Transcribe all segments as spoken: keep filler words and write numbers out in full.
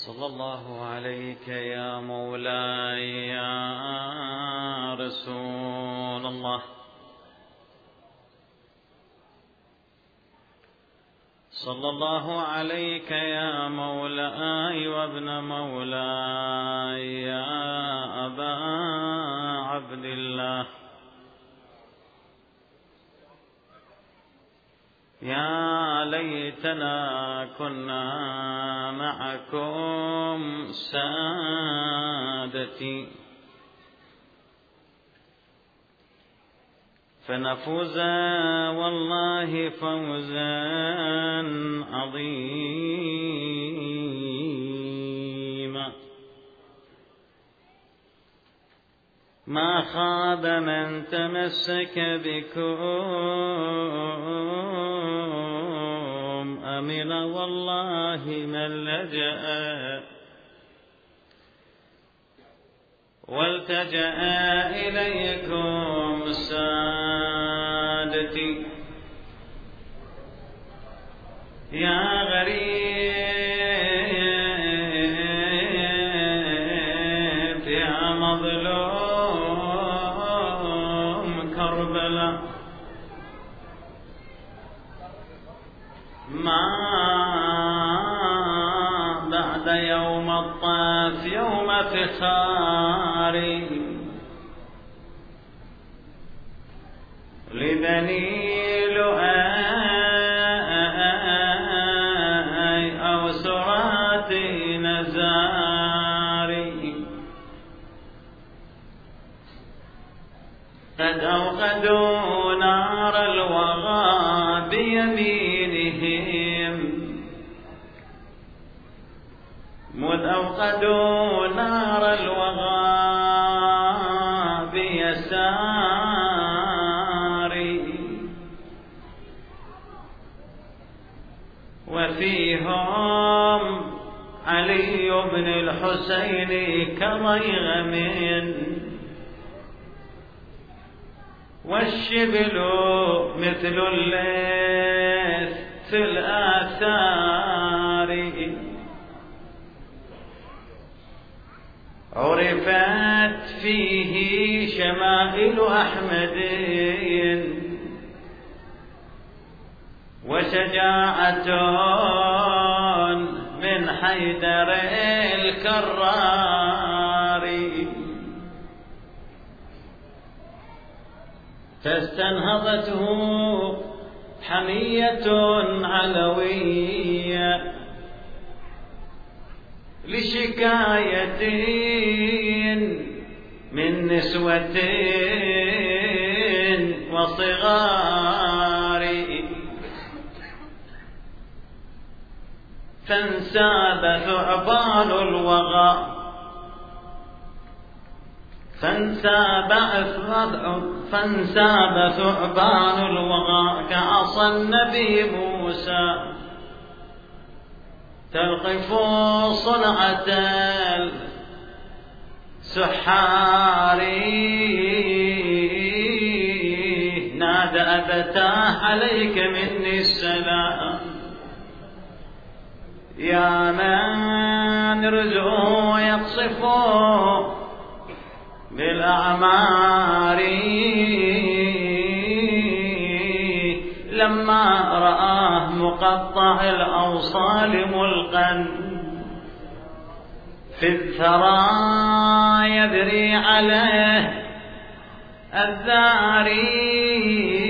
صلى الله عليك يا مولاي يا رسول الله. صلى الله عليك يا مولاي وابن مولاي يا أبا عبد الله. يا ليتنا كنا معكم سادتي فنفوز والله فوزا عظيما. ما خاب من تمسك بكم أمن والله من لجأ والتجأ إليكم سادتي. يا غريب يا مظلوم كربلاء، ما بعد يوم الطاف يوم فخاري لبني لؤي أو سراتي نزاري. قد أوقدوا نار الوغى بيمينهم مذ أوقدوا نار الوغى بيساري. وفيهم علي بن الحسين كضيغم والشبل مثل الليث في الآثار. عرفت فيه شمائل أحمد وشجاعة من حيدر الكرار. فاستنهضته حمية علوية لشكاية من نسوة وصغار. فانساب ثعبان الوغى فانساب فانساب ثعبان الوغى كعصا النبي موسى تلقف صنعة السحار. نادى أبتاه عليك مني السلام يا من رزقه يقصف بالأعمار. لما رآه مقطع الأوصال ملقا في الثرى يذري عليه الذاري.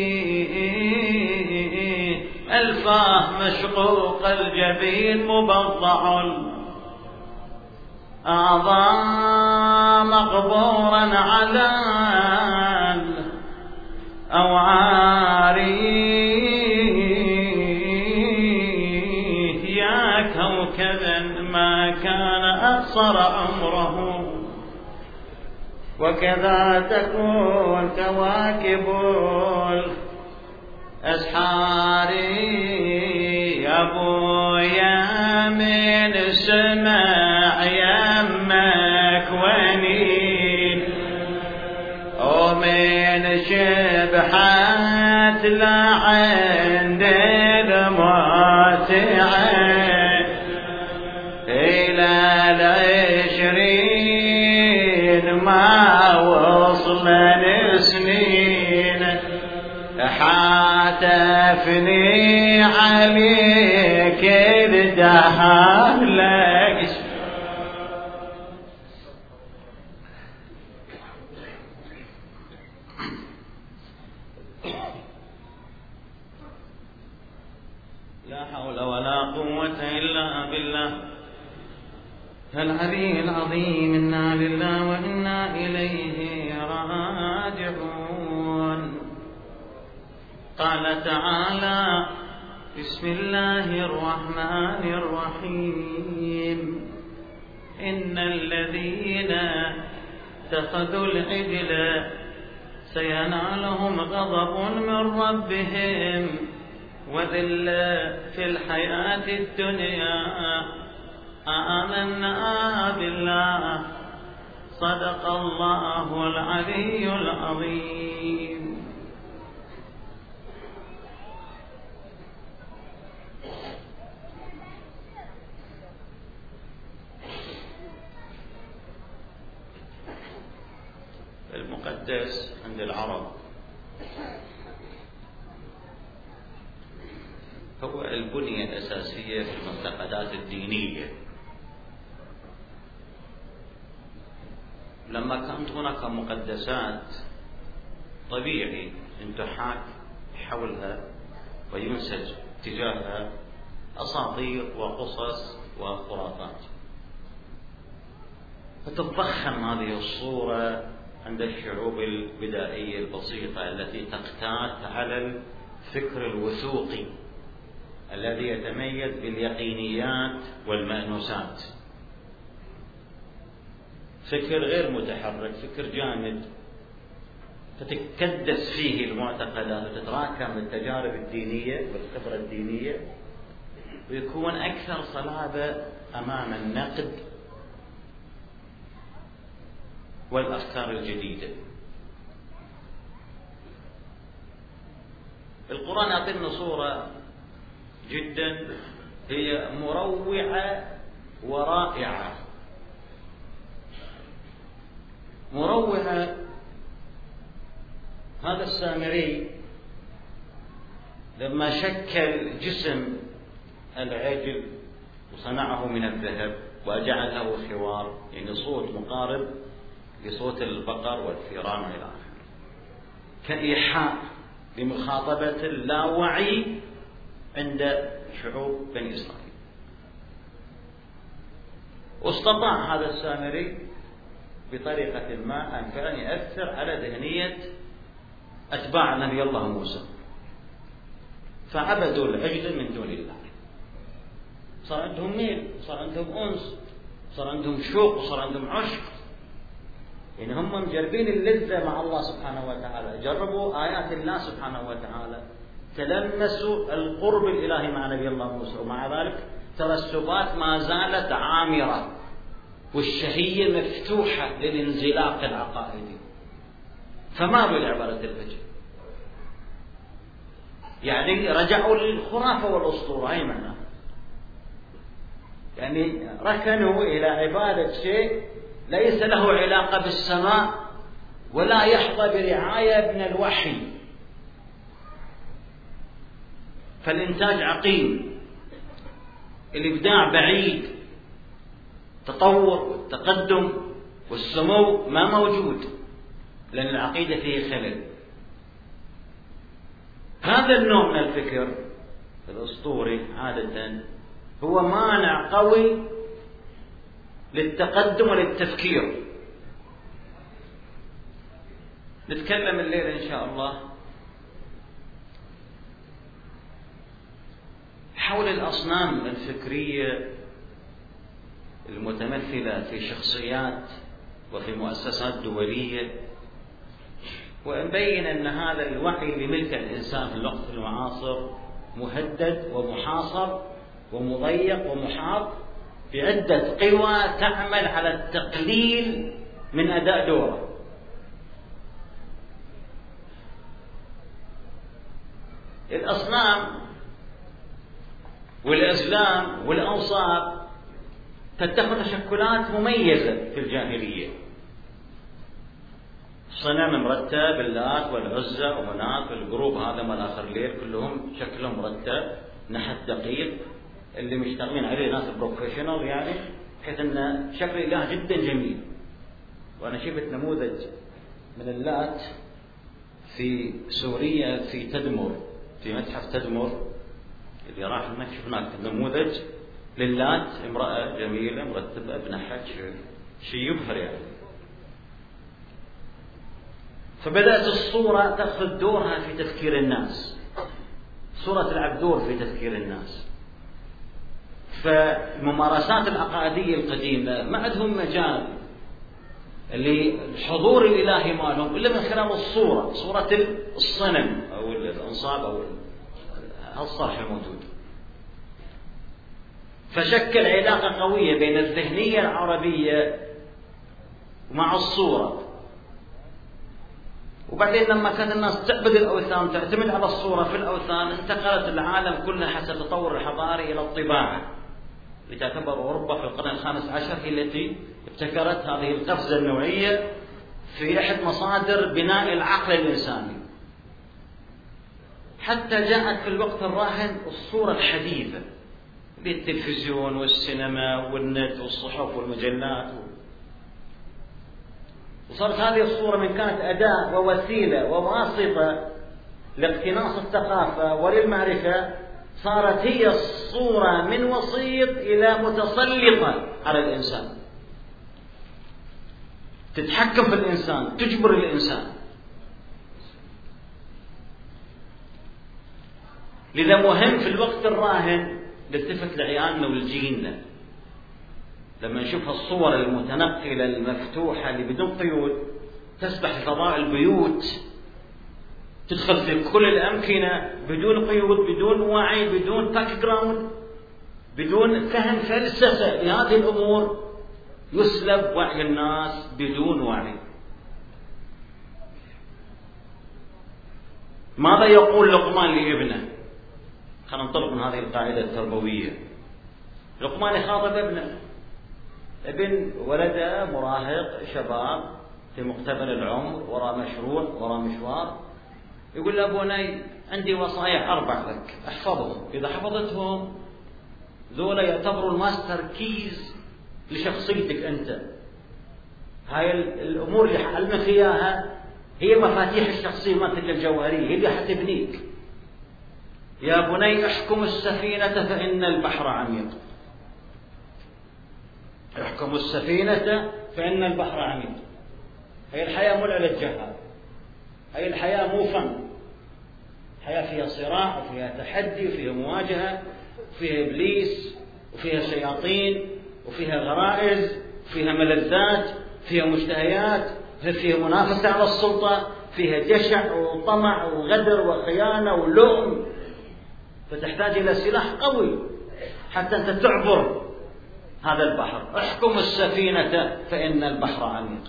الفاه مشقوق الجبين مبضع أعضى مقبورا على الأوعار. يا كوكبا ما كان أقصر عمره وكذا تكون كواكب الأسحار. يا أبويا من السماء يمك ونين ومن شبحات لعند الموت عين شافني عليك الدهر لك لا حول ولا قوة إلا بالله العلي العظيم. إنا لله وإنا إليه راجعون. قال تعالى: بسم الله الرحمن الرحيم. إن الذين اتخذوا العجل سينالهم غضب من ربهم وذلة في الحياة الدنيا. آمنا بالله صدق الله العلي العظيم. المقدس عند العرب هو البنية الأساسية في المعتقدات الدينية. لما كانت هناك مقدسات طبيعي أن تحاك حولها وينسج تجاهها أساطير وقصص وخرافات، فتتضخم هذه الصورة عند الشعوب البدائية البسيطة التي تقتات على الفكر الوثوقي الذي يتميز باليقينيات والمأنوسات، فكر غير متحرك، فكر جامد، فتتكدس فيه المعتقدات وتتراكم التجارب الدينية والخبرة الدينية، ويكون أكثر صلابة أمام النقد والأفكار الجديدة. القرآن يعطينا صورة جدا هي مروعة ورائعة. مروعة، هذا السامري لما شكل جسم العجل وصنعه من الذهب وجعل له خوار، يعني صوت مقارب لصوت البقر والثيران والى اخره، كإيحاء لمخاطبة اللاوعي عند شعوب بني إسرائيل. واستطاع هذا السامري بطريقة ما أن فعلا يأثر على ذهنية أتباع نبي الله موسى، فعبدوا العجل من دون الله. صار عندهم ميل، صار عندهم أنس، صار عندهم شوق، وصار عندهم عشق، يعني هم مجربين اللذة مع الله سبحانه وتعالى، جربوا آيات الله سبحانه وتعالى، تلمسوا القرب الإلهي مع نبي الله موسى، ومع ذلك ترسبات ما زالت عامرة والشهية مفتوحة للانزلاق العقائدي، فمالوا لعبارة الفجر، يعني رجعوا للخرافة والأسطورة. أي معنى؟ يعني ركنوا إلى عبادة شيء ليس له علاقة بالسماء ولا يحظى برعاية من الوحي، فالإنتاج عقيم، الإبداع بعيد، التطور والتقدم والسمو ما موجود، لأن العقيدة فيه خلل. هذا النوع من الفكر الأسطوري عادة هو مانع قوي للتقدم وللتفكير. نتكلم الليلة إن شاء الله حول الأصنام الفكرية المتمثلة في شخصيات وفي مؤسسات دولية، ونبين أن هذا الوعي اللي ملك الإنسان في الوقت المعاصر مهدد ومحاصر ومضيق ومحاط بعدة قوى تعمل على التقليل من أداء دوره. الأصنام والأزلام والأوصاف تتخذ تشكلات مميزة في الجاهلية، صنم مرتب، اللات والعزى ومناط الجروب هذا مال آخر الليل كلهم شكلهم مرتب، نحت دقيق، اللي مشتغلين عليه ناس بروفيشنال يعني، بحيث أن شكل الإله جدا جميل. وأنا شفت نموذج من اللات في سوريا في تدمر، في متحف تدمر اللي راح هناك شفناك نموذج للات، امرأة جميلة مرتبة بنحت شيء يبهر يعني. فبدأت الصورة تأخذ دورها في تفكير الناس، صورة تلعب دور في تفكير الناس. فالممارسات العقائدية القديمة ما عندهم مجال للحضور الإلهي مالهم إلا من خلال الصورة، صورة الصنم أو الأنصاب أو الصرح الموجود. فشكل علاقة قوية بين الذهنية العربية مع الصورة. وبعدين لما كانت الناس تعبد الأوثان تعتمد على الصورة في الأوثان، انتقلت العالم كله حسب التطور الحضاري إلى الطباعة، لتعتبر أوروبا في القرن الخامس عشر هي التي ابتكرت هذه القفزة النوعية في أحد مصادر بناء العقل الإنساني. حتى جاءت في الوقت الراهن الصورة الحديثة بالتلفزيون والسينما والنت والصحف والمجلات، وصارت هذه الصورة من كانت أداة ووسيلة وواسطة لاقتناص الثقافة وللمعرفة، صارت هي الصورة من وسيط إلى متسلطة على الإنسان، تتحكم في الإنسان، تجبر الإنسان. لذا مهم في الوقت الراهن نلتفت لعيالنا ولجيلنا لما نشوف الصور المتنقلة المفتوحة اللي بدون قيود تسبح في فضاء البيوت، تدخل في كل الأمكنة بدون قيود، بدون وعي، بدون باك جراوند، بدون فهم فلسفة لهذه الأمور، يسلب وعي الناس بدون وعي. ماذا يقول لقمان لابنه؟ خلينا ننطلق من هذه القاعدة التربوية. لقمان يخاطب ابنه، ابن ولده مراهق شباب في مقتبل العمر، وراء مشروع وراء مشوار، يقول له بني عندي وصايا أربع لك احفظهم، إذا حفظتهم ذولا يعتبروا الماستر كيز لشخصيتك أنت. هاي الأمور اللي حعلمك إياها هي مفاتيح الشخصية مالتك الجوهرية، هي اللي حتبنيك. يا بني احكم السفينة فإن البحر عميق، احكم السفينة فإن البحر عميق. هي الحياة مو على الجهة، هي الحياة مو فن، حياة فيها صراع وفيها تحدي وفيها مواجهة وفيها إبليس وفيها شياطين وفيها غرائز وفيها ملذات، فيها مشتهيات، فيها منافسة على السلطة، فيها جشع وطمع وغدر وخيانة ولؤم، فتحتاج إلى سلاح قوي حتى أنت تعبر هذا البحر. احكم السفينة فإن البحر عميق،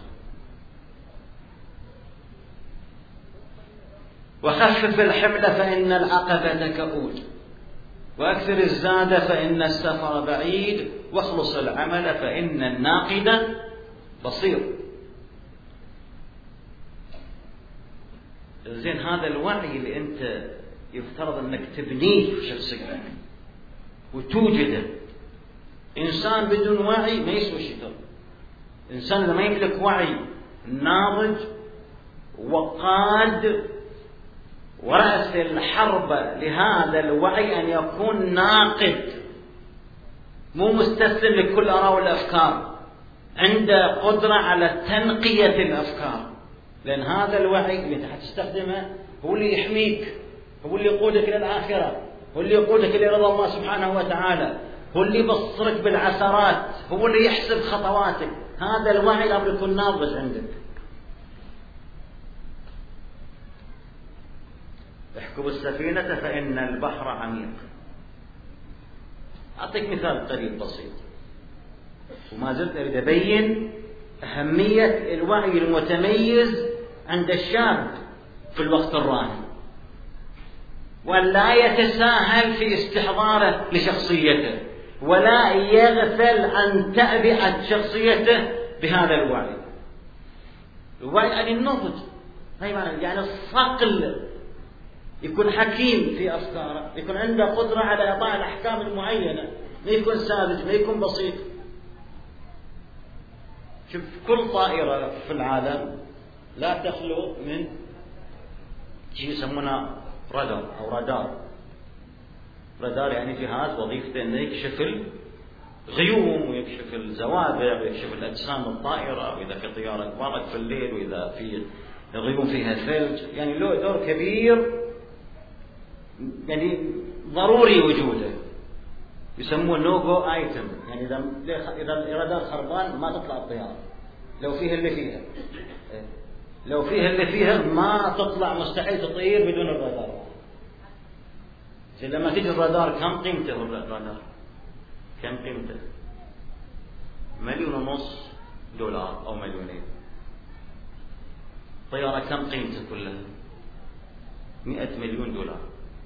وخفف الحمل فإن العقبة كؤود، وأكثر الزاد فإن السفر بعيد، واخلص العمل فإن الناقد بصير. زين هذا الوعي اللي أنت يفترض أنك تبنيه في شخصيتك وتوجده. إنسان بدون وعي ما يسوى شيء. إنسان لما يملك وعي ناضج وقاد ورأس الحرب لهذا الوعي أن يكون ناقد، مو مستسلم لكل آراء والأفكار، عنده قدرة على تنقية الأفكار، لأن هذا الوعي اللي أنت حتستخدمه هو اللي يحميك، هو اللي يقودك إلى الآخرة، هو اللي يقودك إلى رضا الله سبحانه وتعالى، هو اللي يبصرك بالعثرات، هو اللي يحسب خطواتك. هذا الوعي لابد يكون ناضج عندك. احكم السفينة فإن البحر عميق. أعطيك مثال قريب بسيط، وما زلت أريد أبين أهمية الوعي المتميز عند الشاب في الوقت الراهن، ولا يتساهل في استحضاره لشخصيته، ولا يغفل عن تعبئة شخصيته بهذا الوعي. الوعي يعني النضج، يعني الصقل، يكون حكيم في أفكاره، يكون عنده قدرة على إعطاء الأحكام المعينة، ما يكون ساذج، ما يكون بسيط. شوف كل طائرة في العالم لا تخلو من شيء يسمونه رادار أو رادار. رادار يعني جهاز وظيفته أنه يكشف الغيوم ويكشف الزوابع ويكشف الأجسام الطائرة، وإذا في طيارة برق في الليل، وإذا في الغيوم فيها ثلج، يعني له دور كبير، يعني ضروري وجوده. يسموه نوغو ايتم، يعني اذا اذا الرادار خربان ما تطلع الطياره، لو فيها اللي فيها لو فيها اللي فيها ما تطلع، مستحيل تطير بدون الرادار. لما تيجي الرادار كم قيمته؟ الرادار كم قيمته؟ مليون ونص دولار او مليونين. طياره كم قيمته كلها؟ مئة مليون دولار.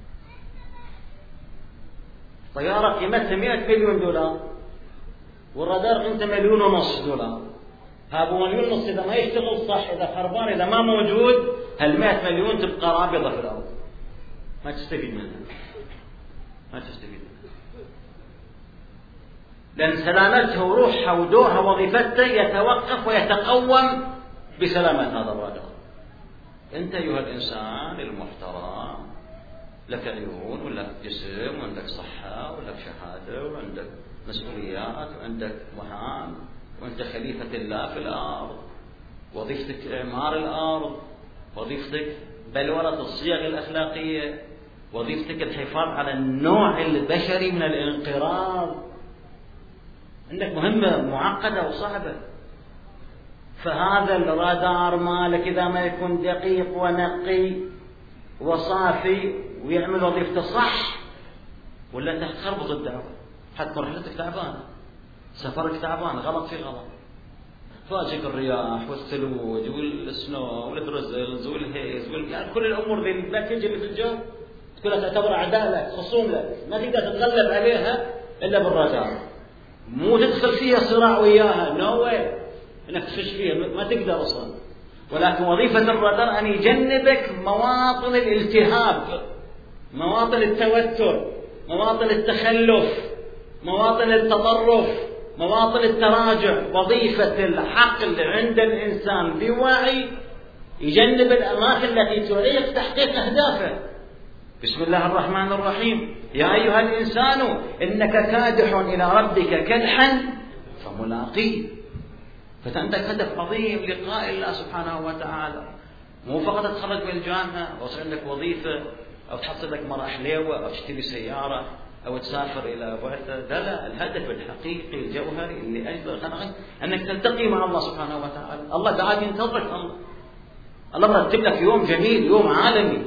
طيارة قيمتها مئة مليون دولار والرادار قيمته مليون ونص دولار. هذا مليون ونص إذا ما يشتغل صح، إذا خربان، إذا ما موجود، هالمئة مليون تبقى رابضة في الأرض، ما تستفيد منها، ما تستفيد منها، لأن سلامتها وروحها ودورها وظيفتها يتوقف ويتقوم بسلامة هذا الرادار. أنت أيها الإنسان المحترم، لك عيون ولك جسم وعندك صحة ولك شهادة وعندك مسؤوليات وعندك مهام، وأنت خليفة الله في الأرض، وظيفتك إعمار الأرض، وظيفتك بلورة الصيغ الأخلاقية، وظيفتك الحفاظ على النوع البشري من الانقراض. عندك مهمة معقدة وصعبة. فهذا الرادار مالك إذا ما يكون دقيق ونقي وصافي ويعمل وظيفته صح، ولا تخربط الدعوة، حتى رحلتك تعبانة، سفرك تعبان، غلط في غلط، فاجئك الرياح والثلوج والسنو والدرزلز والهيز وال... يعني كل الأمور ذي الباكيج اللي في الجو كلها تعتبر أعداء لك، خصوم لك، ما تقدر تتغلب عليها إلا بالرادار. مو تدخل فيها صراع وياها، نو واي إنك تفش فيها، ما تقدر أصلا. ولكن وظيفة الرادار أن يجنبك مواطن الالتهاب، مواطن التوتر، مواطن التخلف، مواطن التطرف، مواطن التراجع. وظيفة العقل عند الإنسان بوعي يجنب الأماكن التي تعيق تحقيق أهدافه. بسم الله الرحمن الرحيم: يا أيها الإنسان إنك كادح إلى ربك كدحا فملاقيه. فعندك هدف عظيم، لقاء الله سبحانه وتعالى، مو فقط تتخرج من الجامعة ويصير عندك وظيفة أو تحصل لك مرة حليوة أو تشتري سيارة أو تسافر إلى بعثة. لا لا، الهدف الحقيقي الجوهري اللي أجل خلقك أنك تلتقي مع الله سبحانه وتعالى. الله قاعد ينتظرك، الله الله مرتب لك يوم جميل، يوم عالمي.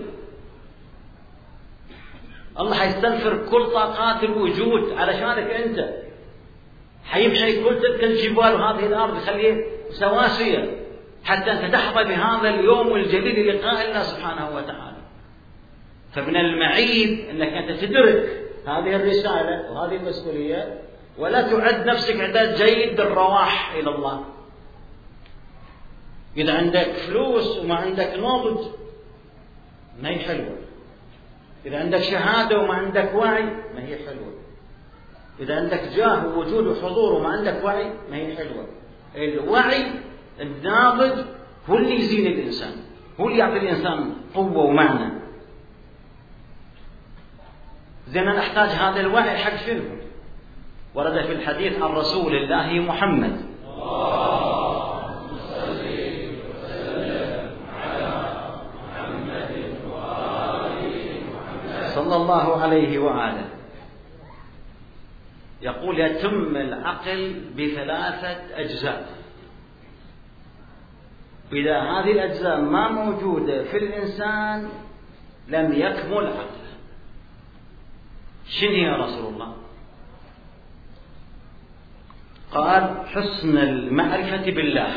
الله حيستنفر كل طاقات الوجود علشانك أنت، حيمحي كل تلك الجبال وهذه الأرض يخليه سواسية حتى أنت تحظى بهذا اليوم الجليل لقاء الله سبحانه وتعالى. فمن المعيب أنك أنت تدرك هذه الرسالة وهذه المسؤولية ولا تعد نفسك إعداد جيد للرواح إلى الله. إذا عندك فلوس وما عندك نضج ما هي حلوة. إذا عندك شهادة وما عندك وعي ما هي حلوة. إذا عندك جاه ووجود وحضور وما عندك وعي ما هي حلوة. الوعي الناضج هو اللي يزين الإنسان، هو اللي يعطي الإنسان قوة ومعنى. زين نحتاج هذا الوعي حق شنو؟ ورد في الحديث عن رسول الله محمد اللهم صل وسلم على محمد وآل محمد صلى الله عليه وآله. يقول: يتم العقل بثلاثة أجزاء، إذا هذه الأجزاء ما موجودة في الإنسان لم يكمل عقله. شنو يا رسول الله؟ قال: حسن المعرفة بالله.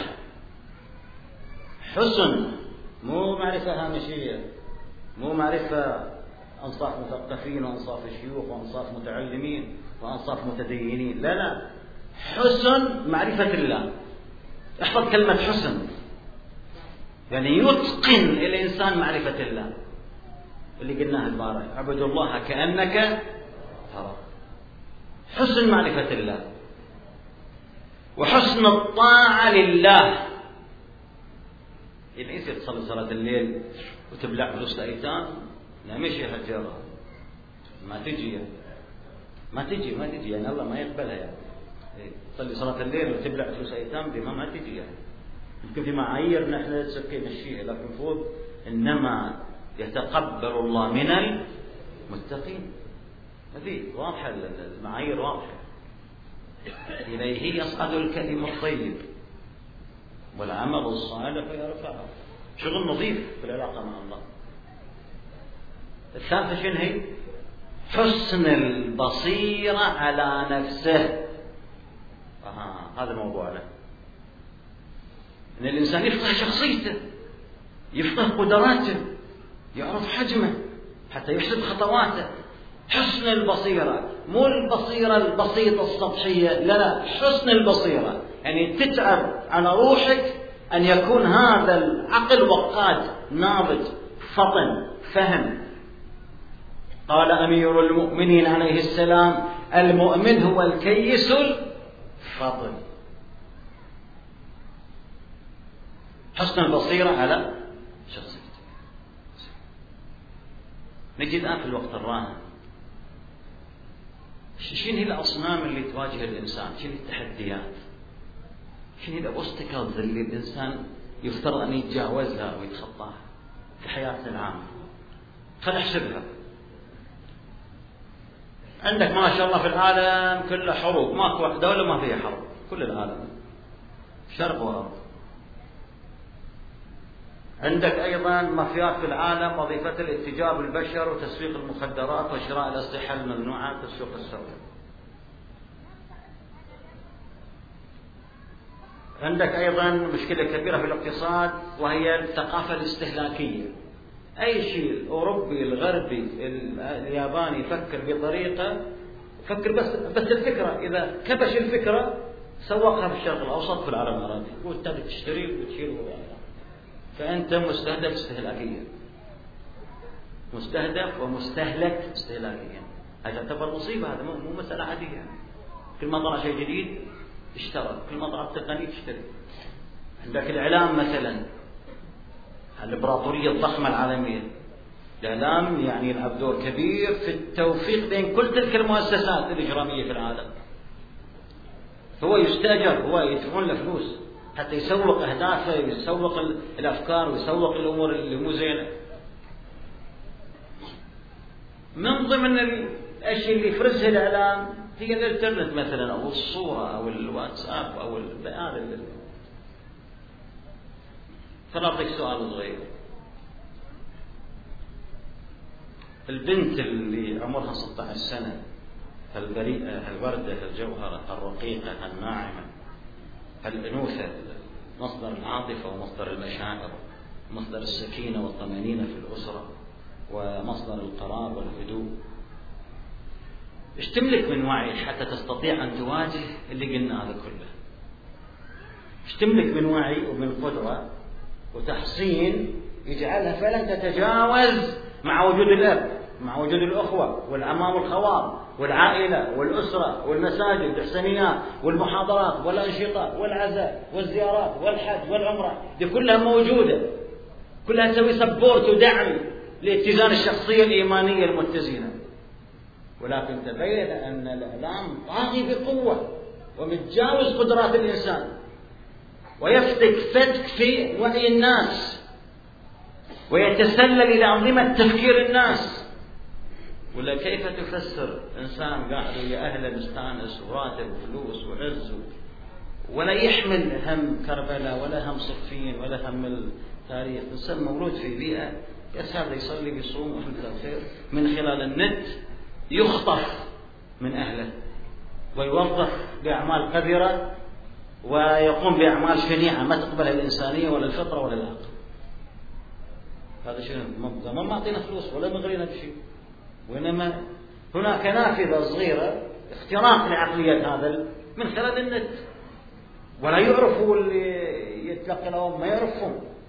حسن، مو معرفة هامشية، مو معرفة أنصاف مثقفين وأنصاف شيوخ وأنصاف متعلمين وأنصاف متدينين، لا لا، حسن معرفة الله. احفظ كلمة حسن. يعني يتقن الإنسان معرفة الله اللي قلناها البارح، اعبد الله كأنك تراه. حسن معرفة الله وحسن الطاعة لله. يعني يصير تصلي صلاة الليل وتبلع فلوس الأيتام؟ لا، مش يا حجارة، ما تجي يعني. ما تجي ما تجي يعني الله ما يقبلها يعني. تصلي صلاة الليل وتبلع فلوس أيتام دي ما ما تجي يعني. يمكن في معايير نحن تسكي نمشيها، لكن المفروض إنما يتقبل الله من المتقين. هذه واضحة، المعايير واضحة. إليه يصعد الكلم الطيب والعمل الصالح يرفعه. شغل نظيف في العلاقة مع الله. الثالثة شنو هي؟ حسن البصيرة على نفسه. آه هذا موضوعنا. إن الإنسان يفقه شخصيته، يفقه قدراته، يعرف حجمه حتى يحسب خطواته. حسن البصيرة، مو البصيرة البسيطة السطحية، لا لا، حسن البصيرة يعني تتعب على روحك أن يكون هذا العقل وقاد ناضج فطن فهم. قال أمير المؤمنين عليه السلام: المؤمن هو الكيس الفطن. حسن البصيرة على شخصيته. نجي الآن في الوقت الراهن، شنو هي الأصنام اللي تواجه الإنسان؟ شنو التحديات؟ شنو هي الأوبستكلز اللي الإنسان يفترض أن يتجاوزها ويتخطاها في حياته العامة؟ خلينا نحسبها. عندك ما شاء الله في العالم كله حروب، ماكو دولة ما فيها حرب، كل العالم شرق وغرب. عندك أيضا مافيات في العالم وظيفتها الاتجار بالبشر وتسويق المخدرات وشراء الأسلحة الممنوعة في السوق السوداء. عندك أيضا مشكلة كبيرة في الاقتصاد وهي الثقافة الاستهلاكية. أي شيء الأوروبي الغربي الياباني يفكر بطريقة، يفكر بس بس الفكرة، إذا كبش الفكرة سوقها في الشرق الأوسط في العالم العربي وتبي تشتري وتشيل، فأنت مستهدف استهلاكيا، مستهدف ومستهلك استهلاكيا. هذا تعتبر مصيبة، هذا مو مسألة عادية. كل ما طلع شيء جديد اشترى، كل ما طلع تقنية اشتري. عندك الإعلام مثلا، الإمبراطورية الضخمة العالمية، الإعلام يعني يلعب دور كبير في التوفيق بين كل تلك المؤسسات الإجرامية في العالم. هو يستأجر، هو يدفعون له فلوس حتى يسوق أهدافه، يسوق الأفكار ويسوق الأمور اللي مو زينة. من ضمن الأشياء اللي يفرزها الإعلام هي الإنترنت مثلا، أو الصورة أو الواتساب أو هذا. فنعطيك سؤال صغير. البنت اللي عمرها ستة عشر سنة، البريئة، الوردة، الجوهرة، الرقيقة، الناعمة، الأنوثة، مصدر العاطفة ومصدر المشاعر، مصدر السكينة والطمأنينة في الأسرة، ومصدر القرار والهدوء. ايش تملك من وعي حتى تستطيع أن تواجه اللي قلنا هذا كله؟ ايش تملك من وعي ومن قدرة وتحصين يجعلها فعلا تتجاوز مع وجود الأب، مع وجود الأخوة والعمام والخوال والعائلة والأسرة والمساجد والإحسانيات والمحاضرات والأنشطة والعزاء والزيارات والحج والعمرة، دي كلها موجودة، كلها تسوي سبورت ودعم لاتزان الشخصية الإيمانية المتزنة. ولكن تبين أن الإعلام طاغي بقوة ومتجاوز قدرات الإنسان ويفتك فتك في وعي الناس ويتسلل إلى أنظمة تفكير الناس. ولا كيف تفسر إنسان قاعد ويا أهله مستانس وراتب وفلوس وعز ولا يحمل هم كربلاء ولا هم صفين ولا هم التاريخ؟ إنسان مولود في بيئة بس هذا يصلي بيصوم وحمد الخير، من خلال النت يخطف من أهله ويوظف بأعمال قذرة ويقوم بأعمال شنيعة ما تقبلها الإنسانية ولا الفطرة ولا العقل. هذا شنو؟ ما معطينا فلوس ولا مغرينا بشيء، وإنما هناك نافذة صغيرة اختراق لعقلية هذا من خلال النت، ولا يعرفوا اللي يتلقى لهم ما يعرفهم،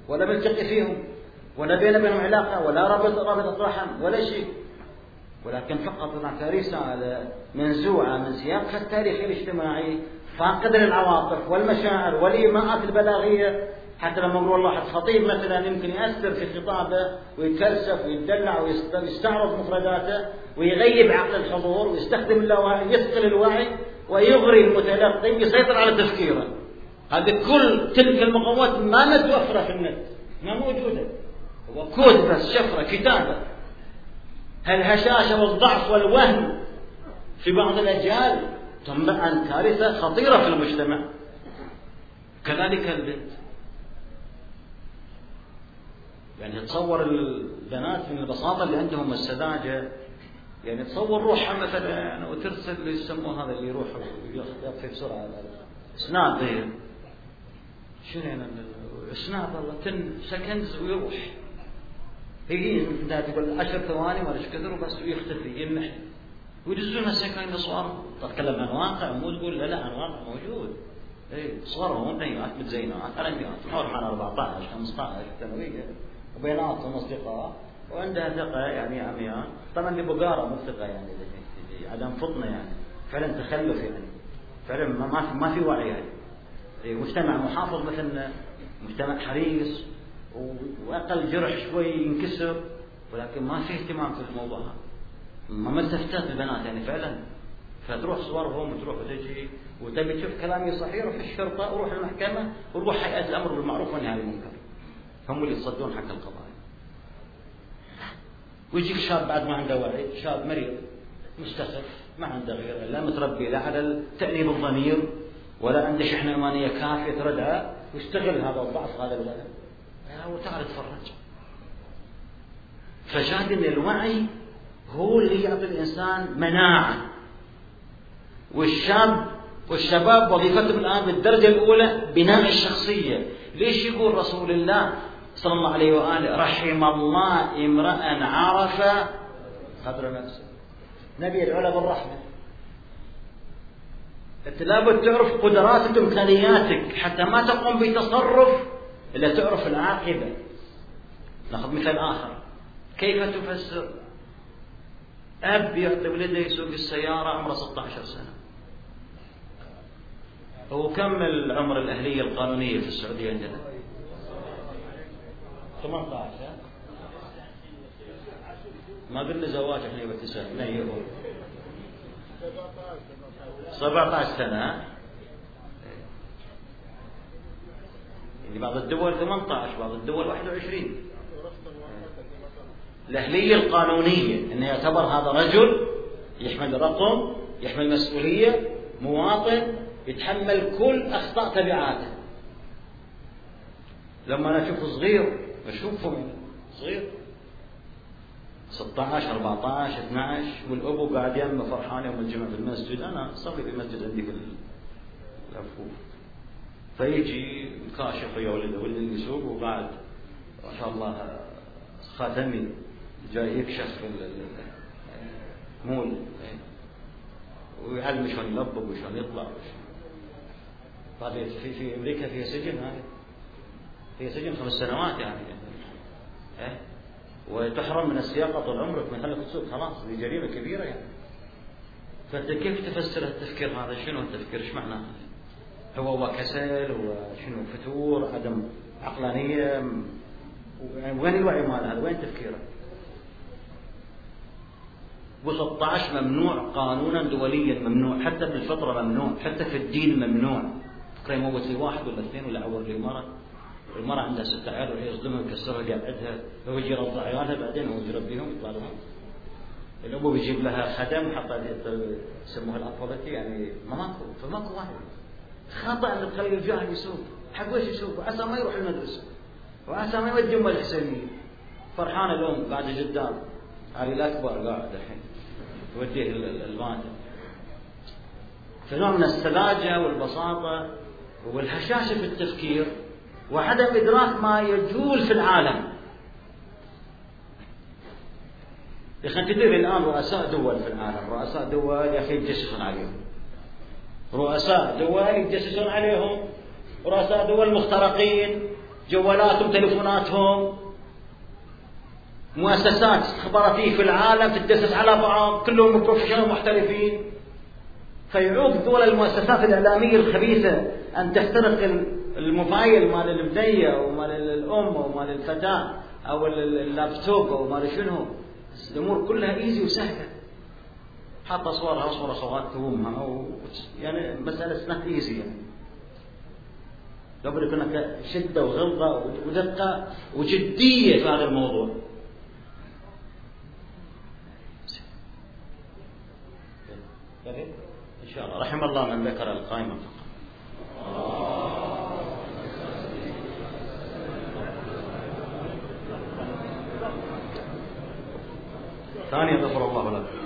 ولا ملتقي فيهم ولا بين بينهم علاقة ولا رابط رابطة رحم ولا شيء، ولكن فقط هناك رسالة منزوعة من سياقها التاريخي الاجتماعي فاقد للعواطف والمشاعر والإيماءات البلاغية. حتى لما نقول الله خطيب مثلا يمكن يأثر في خطابه ويتفلسف ويتدلع ويستعرض مفرداته ويغيب عقل الحضور ويستخدم اللاوعي يثقل الوعي ويغري المتلقي ويسيطر على تفكيره. هذه كل تلك المقومات ما متوفرة في النت، ما موجودة، هو كود بس، شفرة، كتابة. هالهشاشة والضعف والوهن في بعض الأجيال تنبع عن كارثة خطيرة في المجتمع. كذلك البنت، يعني تصور البنات من البساطة اللي عندهم السذاجة، يعني تصور روحها مثلا وترسل يسموه هذا اللي يروح يخفي بسرعة سناب، ذي شنو يعني سناب والله تن سكندز ويروح، يجي انت تقول عشر ثواني ولا ايش كثر وبس ويختفي يمحي ويدزون السكاين صور. تتكلم عن واقع مو تقول لا لا عن واقع موجود. اي صورهم بنيات متزينات علامات حول أربعة عشر خمسة عشر ثانويه وبيناتهم اصدقاء وعندها ثقه يعني عمياء. طبعا اللي بقاره مو ثقه يعني عدم فطنه يعني فعلا تخلف يعني فعلا ما في ما في وعي يعني. مجتمع محافظ مثلنا مجتمع حريص واقل جرح شوي ينكسر ولكن ما في اهتمام في الموضوع هذا. ما ملتفتات البنات يعني فعلا. فتروح صورهم وتروح وتجي وتبي تشوف كلامي صحيح روح الشرطه وروح المحكمه وروح هيئه الامر بالمعروف والنهي عن المنكر، هم اللي يصدون حق القضايا. ويجيك شاب بعد ما عنده وعي، شاب مريض مستخف ما عنده غير لا متربي لا على التأنيب الضمير ولا عنده شحنه ايمانيه كافيه تردها ويستغل هذا الضعف هذا الولد وتعال تفرج. فشاهد ان الوعي هو اللي يعطي الانسان مناعه. والشاب والشباب وظيفتهم الان بالدرجه الاولى بناء الشخصيه. ليش يقول رسول الله صلى الله عليه واله رحم الله امرأ عرف قدر نفسه؟ نبي العلا بالرحمه. انت لابد تعرف قدراتك وامكانياتك حتى ما تقوم بتصرف الا تعرف العاقبه. ناخذ مثال اخر. كيف تفسر اب يعطي ولده يسوق السياره عمره ستة عشر سنه؟ هو كم العمر الاهليه القانونيه في السعوديه عندنا؟ ثمانية عشر. ما قلنا زواج احنا يبتسم نيهو سبعة عشر سنه. يعني بعض الدول ثمانية عشر بعض الدول واحد وعشرين. الأهلية القانونية أنه يعتبر هذا رجل يحمل رقم يحمل مسؤولية مواطن يتحمل كل أخطاء تبعاته. لما أنا أشوف صغير أشوفه صغير ستة عشر أربعة عشر اثني عشر والأبو قاعد يم فرحان يوم الجمعة في المسجد. أنا أصلي في المسجد عندي في الأفوف فيجي كاشف يا ولده ولد يسوق وقاعد ما شاء الله خاتمي جاي يكشف مول ويعلم شلون يلبق وشلون يطلع. طيب في في امريكا فيها سجن هذه فيها سجن خمس سنوات يعني إيه؟ وتحرم من السياقه طول عمرك من خلك تسوق خلاص دي جريمه كبيره يعني. فانت كيف تفسر التفكير هذا؟ شنو التفكير؟ ايش معناه؟ هو هو كسل وشنو فتور عدم عقلانيه؟ وين الوعي مال هذا؟ وين تفكيره؟ وستة عشر ممنوع قانونا دوليا ممنوع حتى بالفطره ممنوع حتى في الدين ممنوع. تقدر يموت لي واحد ولا اثنين ولا عور لي مرة المرأة عندها ست عيال وهي يصدمها ويكسرها قاعدها هو يجي يرضع عيالها بعدين هو يربيهم يطلع لهم. الأبو بيجيب لها خدم حتى يسموها الأطفالتي يعني ماكو فماكو واحد. خطأ أن تخلي الجاهل يسوق حق وش يسوق وعسى ما يروح المدرسة وعسى ما يودي أم الحسينية. فرحانة الأم قاعدة قدام علي الأكبر قاعد الحين توديه المادة. فنوع من السذاجة والبساطة والهشاشة في التفكير وعدم إدراك ما يجول في العالم. يا أخي تدري الآن رؤساء دول في العالم رؤساء دول يا أخي يتجسسون عليهم. رؤساء دول يتجسسون عليهم. رؤساء دول مخترقين جوالاتهم تليفوناتهم، مؤسسات استخباراتية في العالم تتدسس على بعض، كلهم بروفيشنال محترفين. فيعوق دول المؤسسات الإعلامية الخبيثة أن تخترق الموبايل مال البنية ومال الأم ومال الفتاة أو اللابتوب أو مال شنو. الأمور كلها إيزي وسهلة، حاطة صورها وصورة صوات أمها أو يعني مسألة اسمها إيزي. يعني لو بدك هناك شدة وغلظة ودقة وجدية في هذا الموضوع. إن شاء الله رحم الله من ذكر القائمة فقط. ثانيا غفر الله لك.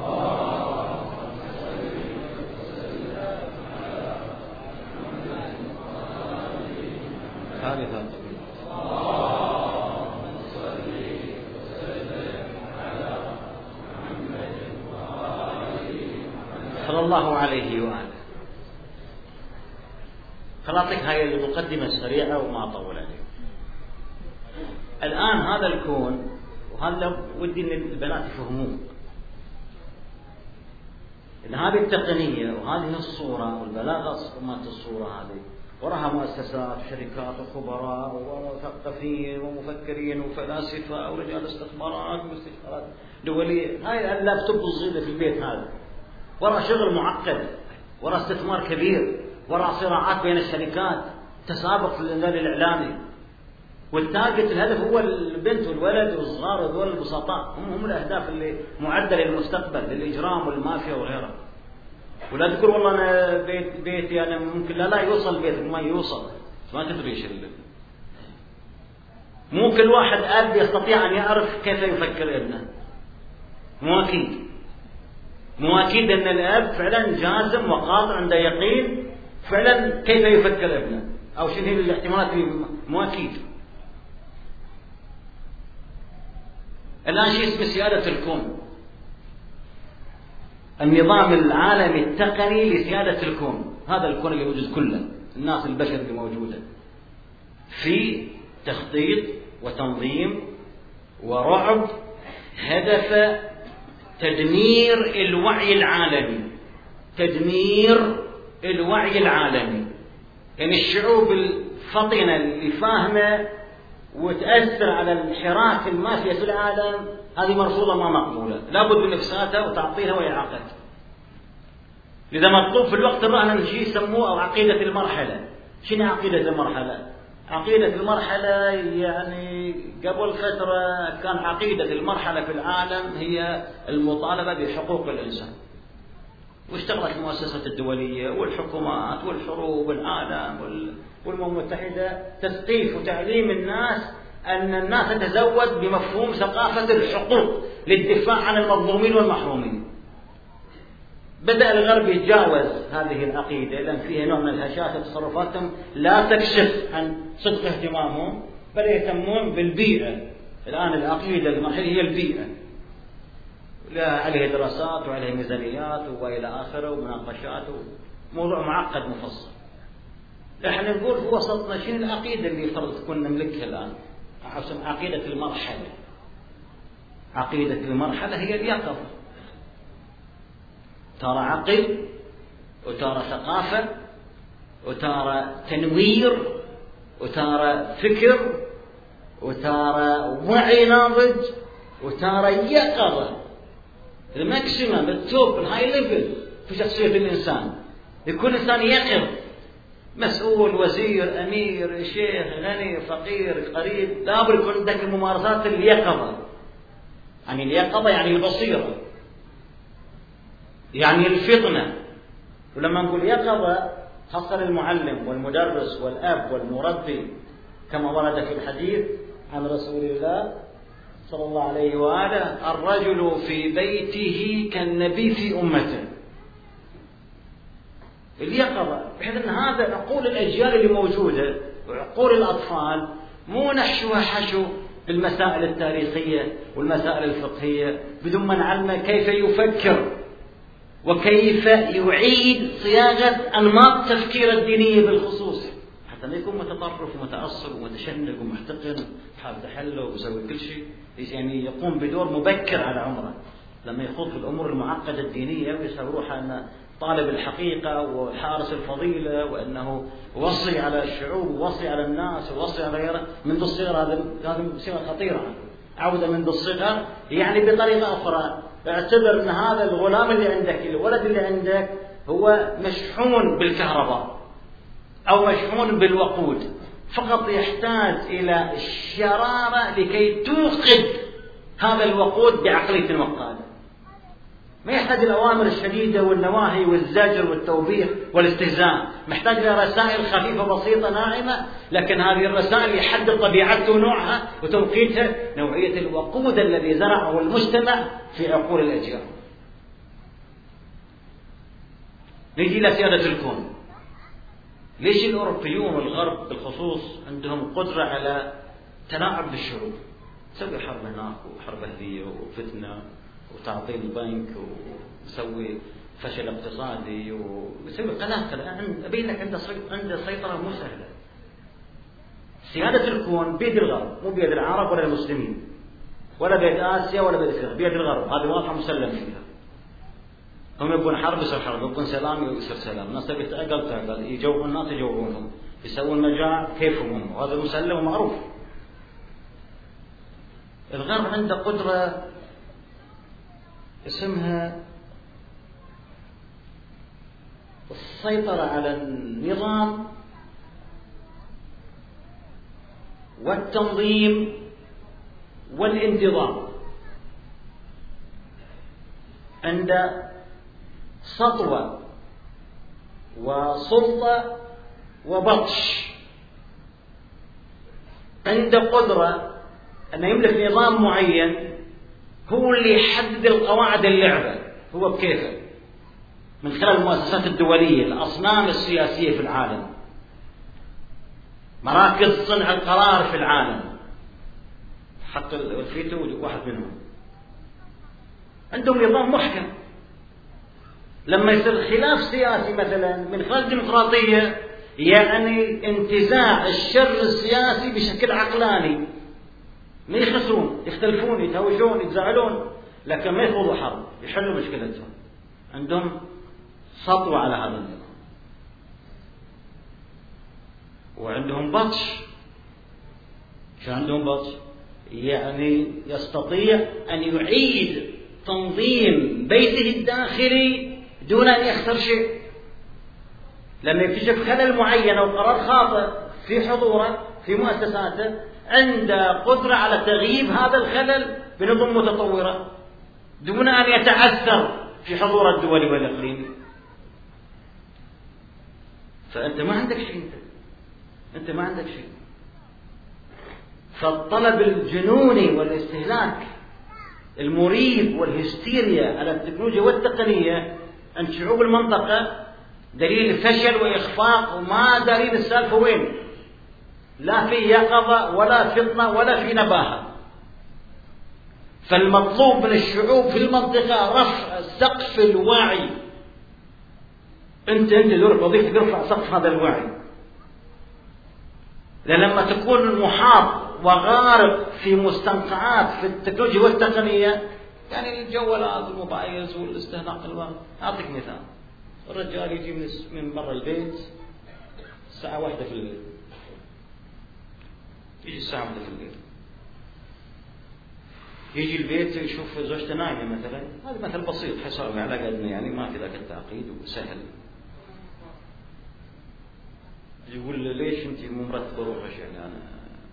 ثالثا صلى الله عليه وآله. خلاصك هاي المقدمة السريعة وما أطول عليه. الآن هذا الكون، وهذا ودي ان البنات يفهموه، ان هذه التقنية وهذه الصورة والبلاغة مالت الصورة هذه وراها مؤسسات وشركات وخبراء ومثقفين ومفكرين وفلاسفة ورجال استخبارات واستشارات دولية. هاي اللابتوب الصغير في البيت هذا ورا شغل معقد، ورا استثمار كبير، ورا صراعات بين الشركات، تسابق في المجال الإعلامي، والتارجت الهدف هو البنت والولد والصغار وذول البسطاء، هم هم الأهداف اللي معدة للمستقبل للإجرام والمافيا وغيرها. ولا تقول والله أنا بيت بيتي أنا ممكن لا لا يوصل بيتك، ما يوصل، ما تدري ايش اللي مو كل واحد أب يستطيع أن يعرف كيف يفكر ابنه. مو أكيد مو أكيد أن الأب فعلا جازم وقاطع عنده يقين فعلا كيف يفكر ابنه أو شنو هي الاحتمالات اللي مو أكيد. الآن شيء اسمه سيادة الكون، النظام العالمي التقني لسيادة الكون. هذا الكون اللي موجود كله، الناس البشر اللي موجودة في تخطيط وتنظيم ورعب هدف تدمير الوعي العالمي، تدمير الوعي العالمي. يعني الشعوب الفطنة اللي فاهمة وتأثر على الحراك المافيا في العالم هذه مرفوضة ما مقبولة، لابد من إفسادها وتعطيلها وإعاقتها. لذا مطلوب في الوقت الراهن شيء يسموه عقيدة المرحلة. شنو عقيدة المرحلة؟ عقيدة المرحلة يعني قبل فترة كان عقيدة المرحلة في العالم هي المطالبة بحقوق الإنسان، واشتغلت المؤسسات الدولية والحكومات والحروب والعالم والأمم المتحدة تثقيف وتعليم الناس أن الناس تتزود بمفهوم ثقافة الحقوق للدفاع عن المظلومين والمحرومين. بدأ الغرب يتجاوز هذه العقيدة لأن فيها نوع من الهشاشة، تصرفاتهم لا تكشف عن صدق اهتمامهم، بل يهتمون بالبيئة. الآن العقيدة المرحلة هي البيئة، لا عليها دراسات وعليها ميزانيات وإلى آخره ومناقشات وموضوع معقد مفصل. احنا نقول في وسطنا شنو العقيدة اللي فرض تكون نملكها الآن؟ عقيدة المرحلة. عقيدة المرحلة هي اليقظة، ترى عقل وترى ثقافة وترى تنوير وترى فكر وترى وعي ناضج وترى يقظة، الماكسيمم التوب الهاي ليفل في شخصية الإنسان. يكون إنسان يقظ، مسؤول، وزير، أمير، شيخ، غني، فقير، قريب، لابد يكون عندك الممارسات اليقظة. يعني اليقظة يعني البصيرة، يعني الفطنة. ولما نقول يقظة خاصة المعلم والمدرس والأب والمربي كما ورد في الحديث عن رسول الله صلى الله عليه وآله: الرجل في بيته كالنبي في أمته. اليقظة بحيث أن هذا عقول الأجيال اللي موجودة وعقول الأطفال مو نحشوها حشو بالمسائل التاريخية والمسائل الفقهية بدون ما نعلمه كيف يفكر وكيف يعيد صياغة أنماط التفكير الدينية بالخصوص، حتى لما يكون متطرف ومتعصب ومتشنج ومحتقن حاب تحله ويسوي كل شيء، يعني يقوم بدور مبكر على عمره لما يخوض في الأمور المعقدة الدينية ويصوروها أن طالب الحقيقة وحارس الفضيلة وأنه وصي على الشعوب ووصي على الناس ووصي على غيره منذ الصغر. هذا هذه صيغة خطيرة، عودة منذ الصغر. يعني بطريقة أخرى اعتبر أن هذا الغلام اللي عندك الولد اللي عندك هو مشحون بالكهرباء أو مشحون بالوقود، فقط يحتاج إلى الشرارة لكي توقد هذا الوقود بعقلية وقادة. ما يحتاج الأوامر الشديدة والنواهي والزجر والتوبيخ والاستهزاء، محتاج إلى رسائل خفيفة بسيطة ناعمة، لكن هذه الرسائل يحدد طبيعتها ونوعها وتوقيتها، نوعية الوقود الذي زرعه المجتمع في عقول الأجيال. نجي إلى سيادة الكون. ليش الأوروبيون والغرب بالخصوص عندهم قدرة على تلاعب بالشعوب؟ تسوي حرب هناك وحرب أهلية وفتنة وتعطيل البنك ويسوي فشل اقتصادي ويسوي قلاقل. أبين لك عنده عنده سيطرة مو سهلة. سيادة الكون بيد الغرب، مو بيد العرب ولا المسلمين ولا بيد آسيا ولا بيد إسرائيل، بيد الغرب. هذه واضحة مسلم فيها. هم يبون حرب يصير حرب، يبون سلام يصير سلام، الناس تبي تأقل تأقل، يجوعون الناس يجوعونهم، يسوون مجاعة كيفهم هم، وهذا مسلم ومعروف. الغرب عنده قدرة اسمها السيطرة على النظام والتنظيم والانتظام. عند سطوة وسلطة وبطش، عنده قدرة أن يملك نظام معين هو اللي يحدد القواعد اللعبة، هو بكيفه من خلال المؤسسات الدولية، الأصنام السياسية في العالم، مراكز صنع القرار في العالم، حتى الفيتو واحد منهم. عندهم نظام محكم. لما يصير خلاف سياسي مثلا من خلال الديمقراطية، يعني انتزاع الشر السياسي بشكل عقلاني، ما يخسرون، يختلفون، يتهاوشون، يتزعلون، لكن ما يخوضوا حرب، يحلوا مشكلتهم. عندهم سطوة على هذا النظام. وعندهم بطش. شو عندهم بطش؟ يعني يستطيع أن يعيد تنظيم بيته الداخلي دون أن يخسر شيء. لما يكتشف خلل معين أو قرار خاطئ في حضوره في مؤسساته، عنده قدرة على تغييب هذا الخلل بنظم متطورة دون أن يتعثر في حضور الدولي والإقليمي. فأنت ما عندك شيء، أنت أنت ما عندك شيء. فالطلب الجنوني والاستهلاك المريب والهستيريا على التكنولوجيا والتقنية عند شعوب المنطقة دليل فشل وإخفاق، وما دارين السالفة وين، لا في يقظة ولا فطنة ولا في نباهة. فالمطلوب من الشعوب في المنطقة رفع سقف الوعي. أنت أنت دورك وظيفتك ترفع سقف هذا الوعي، لما تكون محاط وغارق في مستنقعات في التكنولوجيا والتقنية، يعني الجوالات والموبايلز والاستهلاك الوقت. أعطيك مثال، الرجال يجي من من برا البيت الساعة واحدة في الليل، يجي الساعة واحدة في الليل، يجي البيت يشوف زوجته نايمة مثلا. هذا مثل بسيط حسابي على قدنا، يعني ما في ذاك التعقيد وسهل. يقول ليش أنت مو مرتبة روحك؟ يعني أنا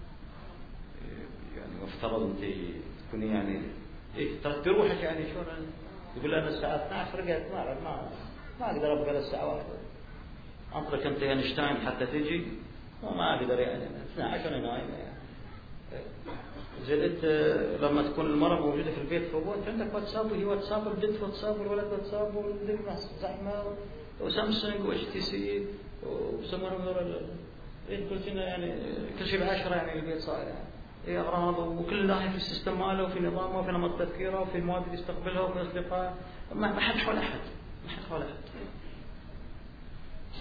يعني مفترض أنت تكوني يعني إيه ترتبي روحك يعني شو؟ يقول أنا الساعة اثنتي عشرة رجعت ما ما ما أقدر أبقى للساعة واحدة، أنطرك أنت أينشتاين حتى تجي وما أقدر يعني اثنتي عشرة أنا نايمة يعني. زدت لما تكون المرأة موجودة في البيت فوق، أنت عندك واتساب وهي واتساب، البنت واتساب والولد واتساب والبنت زحمة وسامسونج واتش تي سي وسمرهم ذول كل شيء يعني كل شيء بعشرة يعني البيت صاير يعني إيه أغراض، وكل ناحية في السيستم ماله وفي نظامه وفي نمط تفكيره وفي المواد اللي يستقبلها وفي أصدقائه. ما حد حول أحد، ما حد حول أحد.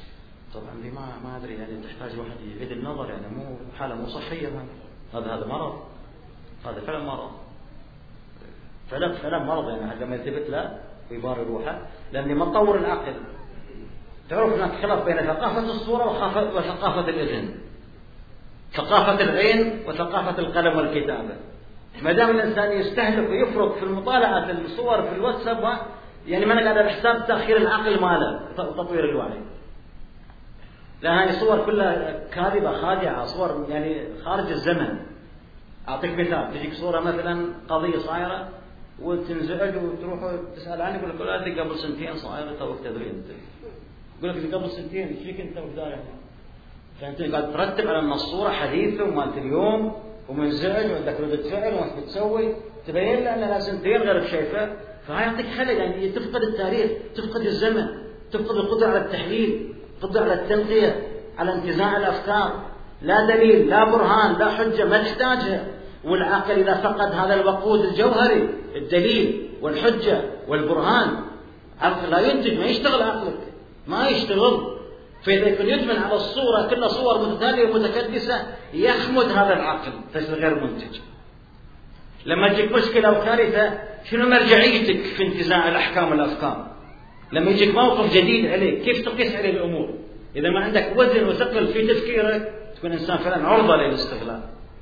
طبعا دي ما ما ادري يعني تحتاج واحد يعيد النظر، يعني مو حاله مو صحيه، هذا هذا مرض، هذا فعلا مرض، فعلا فعلا مرض يعني لما يثبت له ويباري روحه، لاني ما تطور العقل. تعرف هناك خلاف بين ثقافه الصوره وثقافه الاذن، ثقافه العين وثقافه القلم والكتابه. ما دام الانسان يستهلك ويفرط في المطالعه الصور في الواتساب، يعني ما نقعد على حساب تاخير العقل ماله وتطوير الوعي. لأن هذه الصور كلها كاذبة خادعة، صور يعني خارج الزمن. أعطيك مثال، تجيك صورة مثلا قضية صايرة وتنزعج وتروح تسأل عنك يقول لك لا قبل سنتين صايرة توك تدري أنت. يقول لك قبل سنتين إيش فيك أنت وكذا، فأنت قاعد ترتب على أن الصورة حديثة ومالت اليوم ومنزعج وعندك ردة فعل وما بتسوي، تبين له أنها سنتين غيرك شايفه، فهاي يعطيك خلل. يعني تفقد التاريخ، تفقد الزمن، تفقد القدرة على التحليل، قدرة على التنقية، على انتزاع الأفكار. لا دليل، لا برهان، لا حجة، ما تحتاجها. والعقل إذا فقد هذا الوقود الجوهري، الدليل والحجة والبرهان، عقل لا ينتج، ما يشتغل عقلك، ما يشتغل. فإذا يكون يدمن على الصورة كلها صور متتالية ومتكدسة يخمد هذا العقل فيصير غير منتج. لما تجيك مشكلة أو كارثة شنو مرجعيتك في انتزاع الأحكام والأفكار؟ لما يجيك موقف جديد عليك كيف تقيس عليه الأمور؟ إذا ما عندك وزن وثقل في تفكيرك تكون إنسان فعلا عرضة للاستغلال.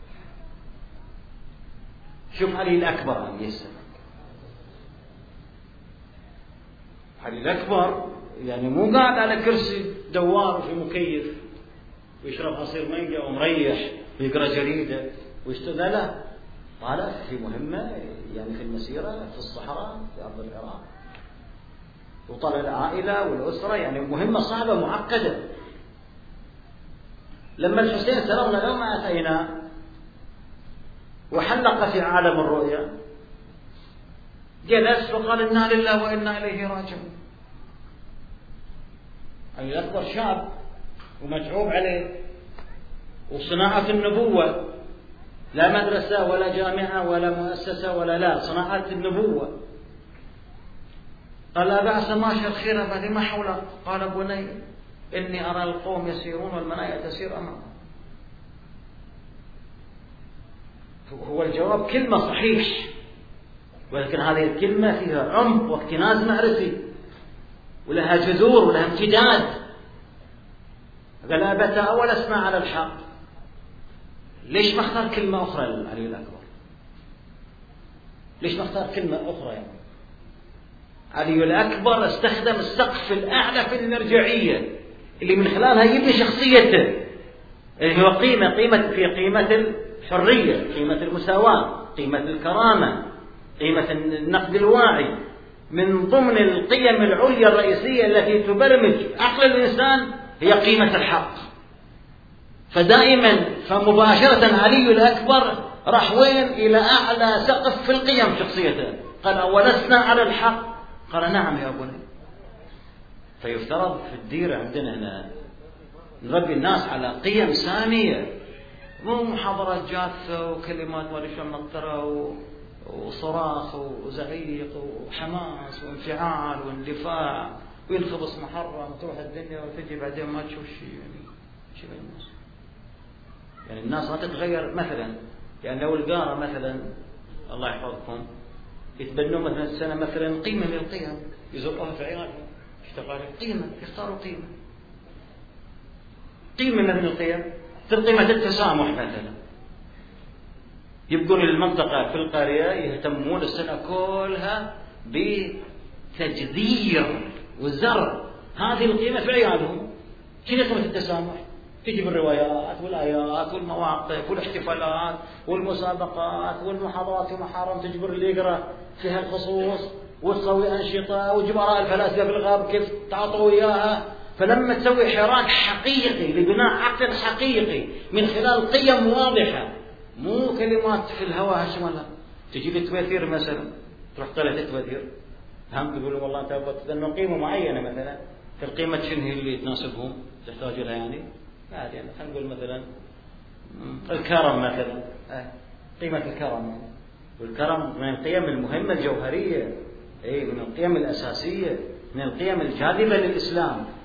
شوف علي الأكبر عليه السلام، علي الأكبر يعني مو قاعد على كرسي دوار وفي مكيف ويشرب عصير مانجا ومريح ويقرأ جريدة ويشتغل، لا، طالع في مهمة يعني في المسيرة في الصحراء في أرض العراق، وطلع العائلة والأسرة، يعني مهمة صعبة معقدة. لما الحسين سلمنا له ما أتينا وحلق في عالم الرؤيا جلس وقال إنا لله وإنا إليه راجعون. علي الأكبر شاب ومتعوب عليه وصناعة النبوة، لا مدرسة ولا جامعة ولا مؤسسة ولا لا، صناعة النبوة. قال لا بأس ماشي الخير هذه ما حوله. قال بني إني أرى القوم يسيرون والمنايا تسير أمامهم. هو الجواب كلمة صحيح، ولكن هذه الكلمة فيها عمق واكتناز معرفي ولها جذور ولها امتداد. قال أبت أول أسمع على الحق. ليش ما اختار كلمة أخرى لعلي الأكبر؟ ليش ما اختار كلمة أخرى؟ يعني علي الأكبر استخدم السقف الأعلى في المرجعية اللي من خلالها يبني شخصيته، اللي هو قيمة قيمة في قيمة الحرية، قيمة المساواة، قيمة الكرامة، قيمة النقد الواعي. من ضمن القيم العليا الرئيسية التي تبرمج عقل الإنسان هي قيمة الحق. فدائما فمباشرة علي الأكبر راح وين؟ إلى أعلى سقف في القيم شخصيته. قال أولسنا على الحق؟ قال نعم يا بني. فيفترض في الديرة عندنا هنا نربي الناس على قيم سامية، مو محاضرات جاثة وكلمات ما ليش منطرة وصراخ وزعيق وحماس وانفعال واندفاع وينخبص محرم وتروح الدنيا وتجي بعدين ما تشوف شيء. يعني شيء الناس، يعني الناس ما تتغير. مثلا يعني لو القارة مثلا الله يحفظكم يتبنون مثلا السنة مثلا قيمة من القيم يزرقوها في عيالهم، اشتغل قيمة، يختاروا قيمة قيمة من القيم. في قيمة التسامح مثلا، يبقون المنطقة في القرية يهتمون السنة كلها بتجذير والزرع هذه القيمة في عيالهم. شنو قيمة التسامح؟ تجي بالروايات والآيات والمواقف والاحتفالات والمسابقات والمحاضرات ومحارم، تجبر اللي يقرأ فيها الخصوص وتسوي أنشطة وتجيب آراء الفلاسفة في الغرب كيف تعاطوا إياها. فلما تسوي حراك حقيقي لبناء عقل حقيقي من خلال قيم واضحة، مو كلمات في الهواء هشملها. تجي لتوثير مثلا تروح طلع لتوثير هم تقول والله أنت تبغى قيمة معينة مثلا، في القيمة شنو هي اللي تناسبهم تحتاج لها؟ يعني عادي يعني خلينا نقول مثلا الكرم مثلا، قيمة الكرم، والكرم من القيم المهمة الجوهرية، أي من القيم الأساسية، من القيم الجاذبة للإسلام.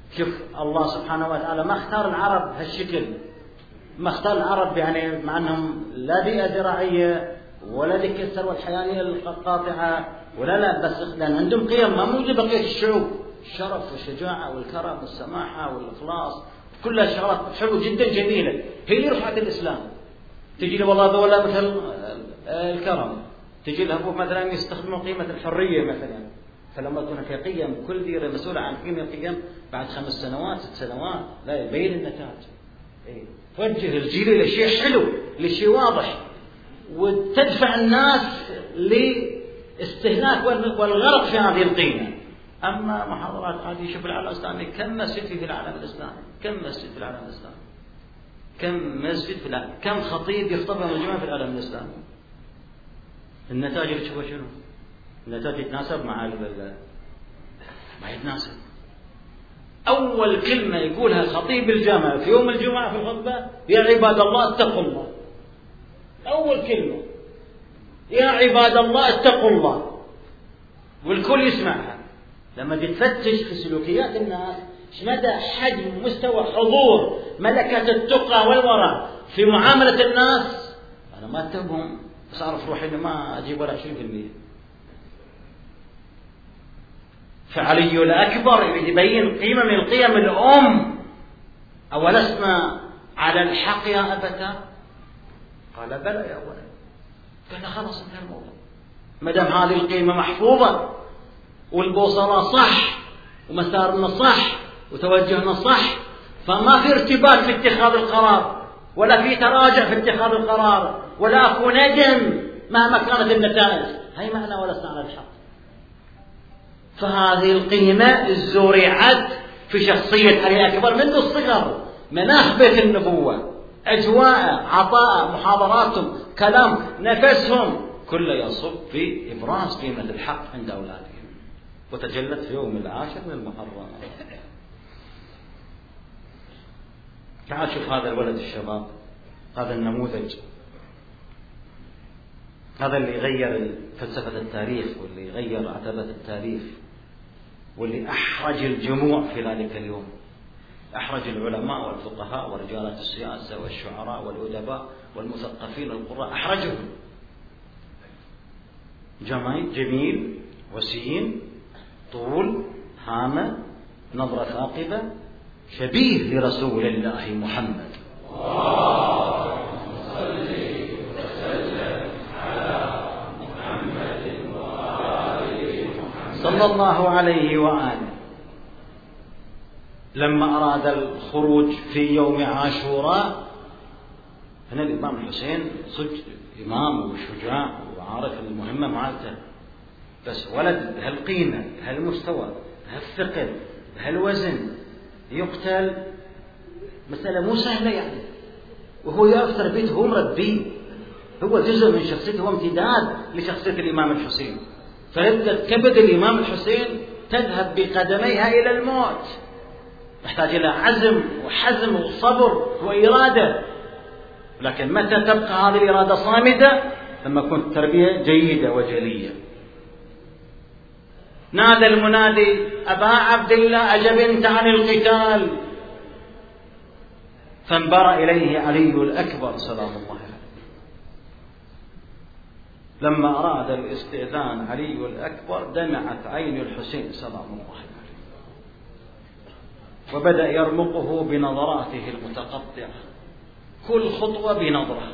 شوف الله سبحانه وتعالى ما اختار العرب هالشكل، ما اختار العرب يعني مع أنهم لا بيئة زراعية ولا ذيك الثروة الحيوانية القاطعة ولا لا، بس لأن عندهم قيم ما موجودة بقية الشعوب، الشرف والشجاعة والكرم والسماحة والإخلاص، كلها شغلات حلوة جدا جميلة، هي اللي رفعت الإسلام. تجي له والله ولا مثل الكرم، تجي له مثلا يستخدموا قيمة الحرية مثلا، فلما تكون في قيم كل ديرة مسؤولة عن قيمة القيم بعد خمس سنوات ست سنوات لا يبين النتائج. إيه؟ توجه الجيل إلى شيء حلو، لشيء واضح، وتدفع الناس لاستهلاك والغرق في هذه القيمة. أما محاضرات عادية، شوف العالم الإسلامي كم مسجد في العالم الإسلامي، كم مسجد في العالم الإسلامي، كم مسجد في العالم، كم خطيب يخطبها من الجماعة في العالم الإسلامي. النتائج اللي تشوفها شنو؟ النتائج يتناسب مع ما يتناسب. أول كلمة يقولها خطيب الجامعة في يوم الجمعة في الخطبة: يا عباد الله اتقوا الله. أول كلمة يا عباد الله اتقوا الله، والكل يسمعها. لما تفتش في سلوكيات الناس ايش مدى حجم مستوى حضور ملكة التقى والورع في معاملة الناس، أنا ما أتهمهم بس أعرف روحي إنه ما أجيب ولا عشرين بالمئة. فعلي الأكبر يبين قيمة من قيم الأم: أولسنا على الحق يا أبتا؟ قال بلى يا ولد. قال خلاص انتهى الموضوع، ما دام هذه القيمة محفوظة والبوصلة صح ومسارنا صح وتوجهنا صح، فما في ارتباك في اتخاذ القرار، ولا في تراجع في اتخاذ القرار، ولا أكو ندم مهما كانت النتائج. هي معنى ولسنا على الحق. فهذه القيمة زرعت في شخصية علي الأكبر منذ الصغر، مناخ بيت النبوة، أجواء، عطاء، محاضراتهم، كلام، نفسهم، كله يصب في إبراز قيمة الحق عند أولادهم، وتجلت في يوم العاشر من المحرم. تعال شوف هذا الولد الشباب، هذا النموذج، هذا اللي يغير فلسفة التاريخ، واللي يغير عتبة التاريخ، واللي أحرج الجموع في ذلك اليوم، أحرج العلماء والفقهاء ورجالات السياسة والشعراء والأدباء والمثقفين والقراء، أحرجهم. جميل جميل وسيم، طول، هامة، نظرة ثاقبة، شبيه لرسول الله محمد صلى الله عليه وآله. لما أراد الخروج في يوم عاشوراء، هنا الإمام الحسين صدق إمام وشجاع وعارف المهمة مالته، بس ولد بهالقيمة بهالمستوى بهالثقل بهالوزن يقتل، مسألة مو سهلة يعني، وهو يعرف تربيته، هو مربيه، هو جزء من شخصيته، هو امتداد لشخصية الإمام الحسين. فيبدأ كبد الإمام الحسين تذهب بقدميها إلى الموت، تحتاج إلى عزم وحزم وصبر وإرادة. لكن متى تبقى هذه الإرادة صامدة؟ لما تكون التربية جيدة وجلية. نادى المنادي: أبا عبد الله أجبنت عن القتال؟ فانبرأ إليه علي الأكبر سلام الله عليه. لما أراد الاستئذان علي الأكبر دمعت عين الحسين سلام الله عليه، وبدأ يرمقه بنظراته المتقطعة، كل خطوة بنظرة.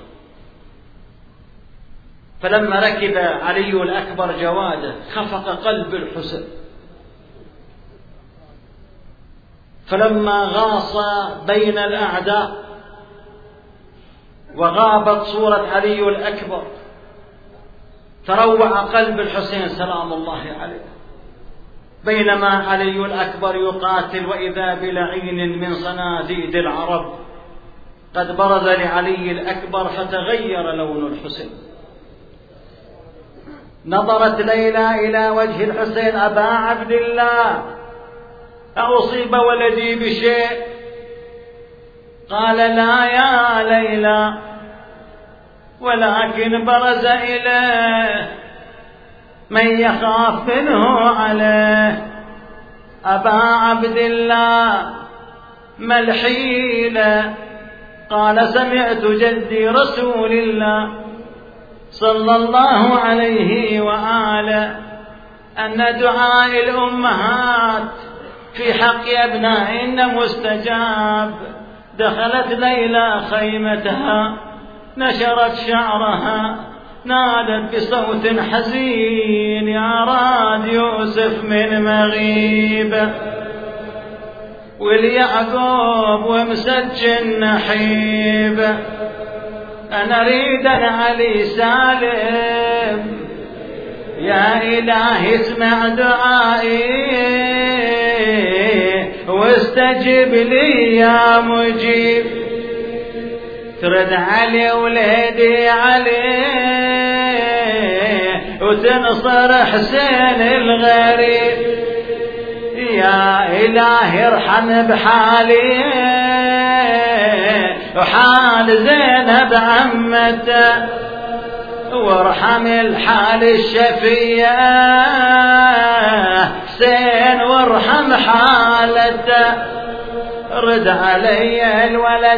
فلما ركب علي الأكبر جواده خفق قلب الحسين، فلما غاص بين الأعداء وغابت صورة علي الأكبر تروع قلب الحسين سلام الله عليه. بينما علي الأكبر يقاتل وإذا بلعين من صناديد العرب قد برز لعلي الأكبر فتغير لون الحسين. نظرت ليلى إلى وجه الحسين: أبا عبد الله أصيب ولدي بشيء؟ قال: لا يا ليلى، ولكن برز إليه من يخاف منه عليه. أبا عبد الله ما الحيلة؟ قال سمعت جدي رسول الله صلى الله عليه وآله أن دعاء الأمهات في حق أبنائهن مستجاب. دخلت ليلى خيمتها، نشرت شعرها، نادت بصوت حزين: يا راد يوسف من مغيب، واليعقوب ومسجن نحيب، أنا أريد علي سالم، يا إلهي اسمع دعائي واستجب لي يا مجيب. ترد علي وليدي علي وتنصر حسين الغريب، يا إلهي ارحم بحالي وحال زينب عمته، وارحم الحال الشفية حسين وارحم حالته. رد علي الولد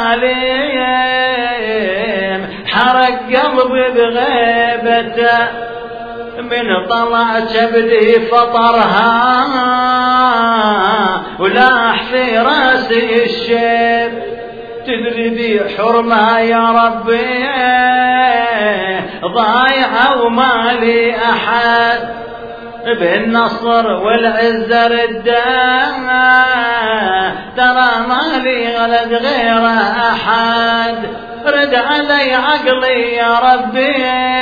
سالم، حرق قلبي بغيبته، من طلع كبدي فطرها ولاح في راسي الشيب. تدري بي حرمة يا ربي ضايعة ومالي أحد، بالنصر والعزة ردان ترى مالي غلد غير أحد. رد علي عقلي يا ربي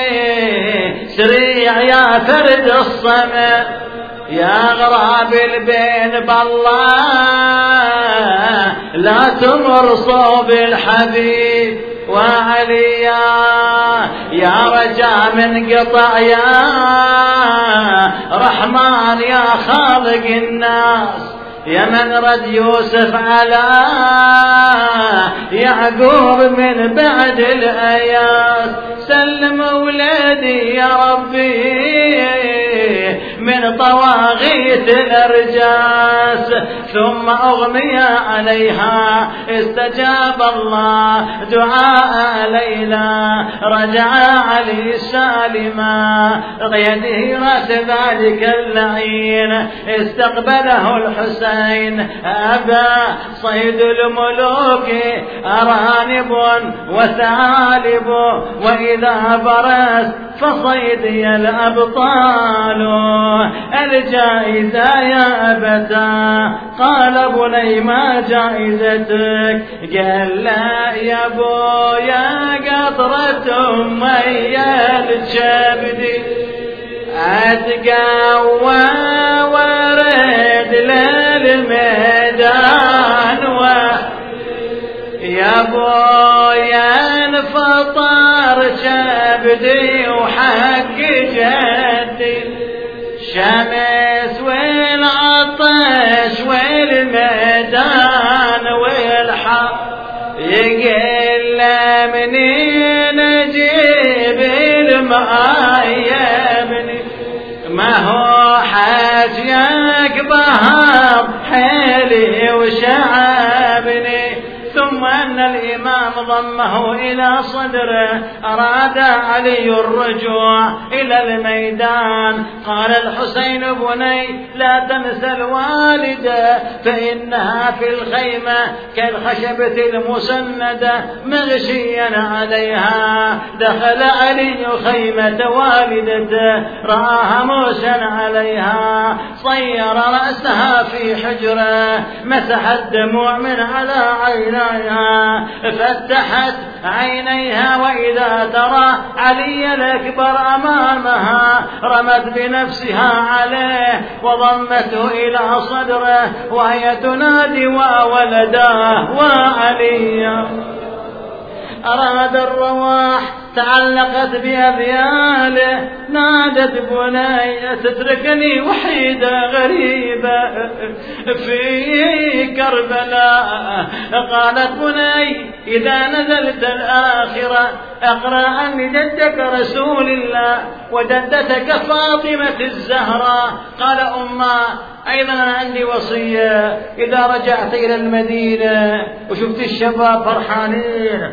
سريع يا فرد الصمد، يا غراب البين بالله لا تمر صوب الحبيب. وعلي يا رجاء من قطع يا رحمن يا خالق الناس، يا من رد يوسف على يعقوب من بعد الآيات. سلم أولادي يا ربي من طواغيت الأرجاس، ثم أغمي عليها استجاب الله دعاء ليلى. رجع علي سالما يده راس ذلك اللعين، استقبله الحسين أبا صيد الملوك أرانب وثعالب، وإذا برز فصيدي الأبطال الجائزة يا أبتا. قال بني ما جائزتك؟ قال لا يا بويا قطرة أمي الجبدي، أتقوى ورد للميدان يا بويا انفطر شبدي وحق جدي، شمس والعطش والميدان والحر يقل منين اجيب الماء يا ابني، ما هو حاجيك بهار حيلي وشعبني. ثم أن الإمام ضمه إلى صدره، أراد علي الرجوع إلى الميدان. قال الحسين بني لا تنسى الوالدة فإنها في الخيمة كالخشبة المسندة مغشيا عليها. دخل علي خيمة والدته رآها موسى عليها، صير رأسها في حجره، مسح الدموع من على عينها، فتحت عينيها وإذا ترى علي الأكبر أمامها رمت بنفسها عليه وضمته إلى صدره وهي تنادي وولداه وعليا. أراد الرواح تعلقت بأذياله، نادت قالت بني تتركني وحيدة غريبة في كربلاء. قالت بني إذا نزلت الآخرة أقرأ عن جدك رسول الله وجدتك فاطمة الزهراء. قال أما أيضا أنا عندي وصية، إذا رجعت إلى المدينة وشفت الشباب فرحانين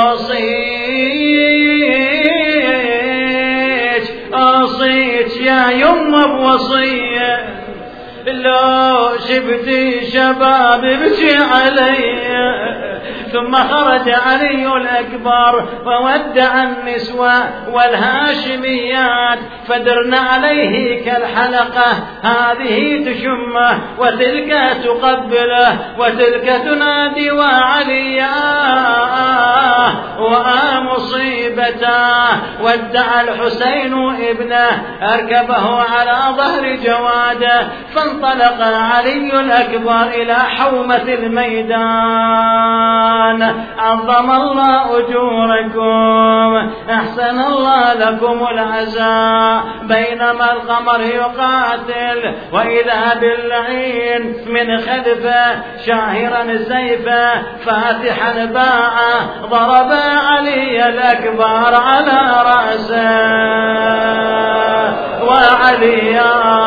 أوصيك أوصيك يا يمه بوصية، لو شفتي شباب بكي علي. ثم خرج علي الأكبر وودع النسوة والهاشميات فدرن عليه كالحلقة، هذه تشمه وتلك تقبله وتلك تنادي وعليا ومصيبته. ودع الحسين ابنه أركبه على ظهر جواده، فانطلق علي الأكبر إلى حومة الميدان. عظم الله أجوركم، أحسن الله لكم العزاء. بينما القمر يقاتل وإذا باللعين من خلفه شاهرا سيفه فاتحا باعه، ضرب علي الأكبر على رأسه وعليا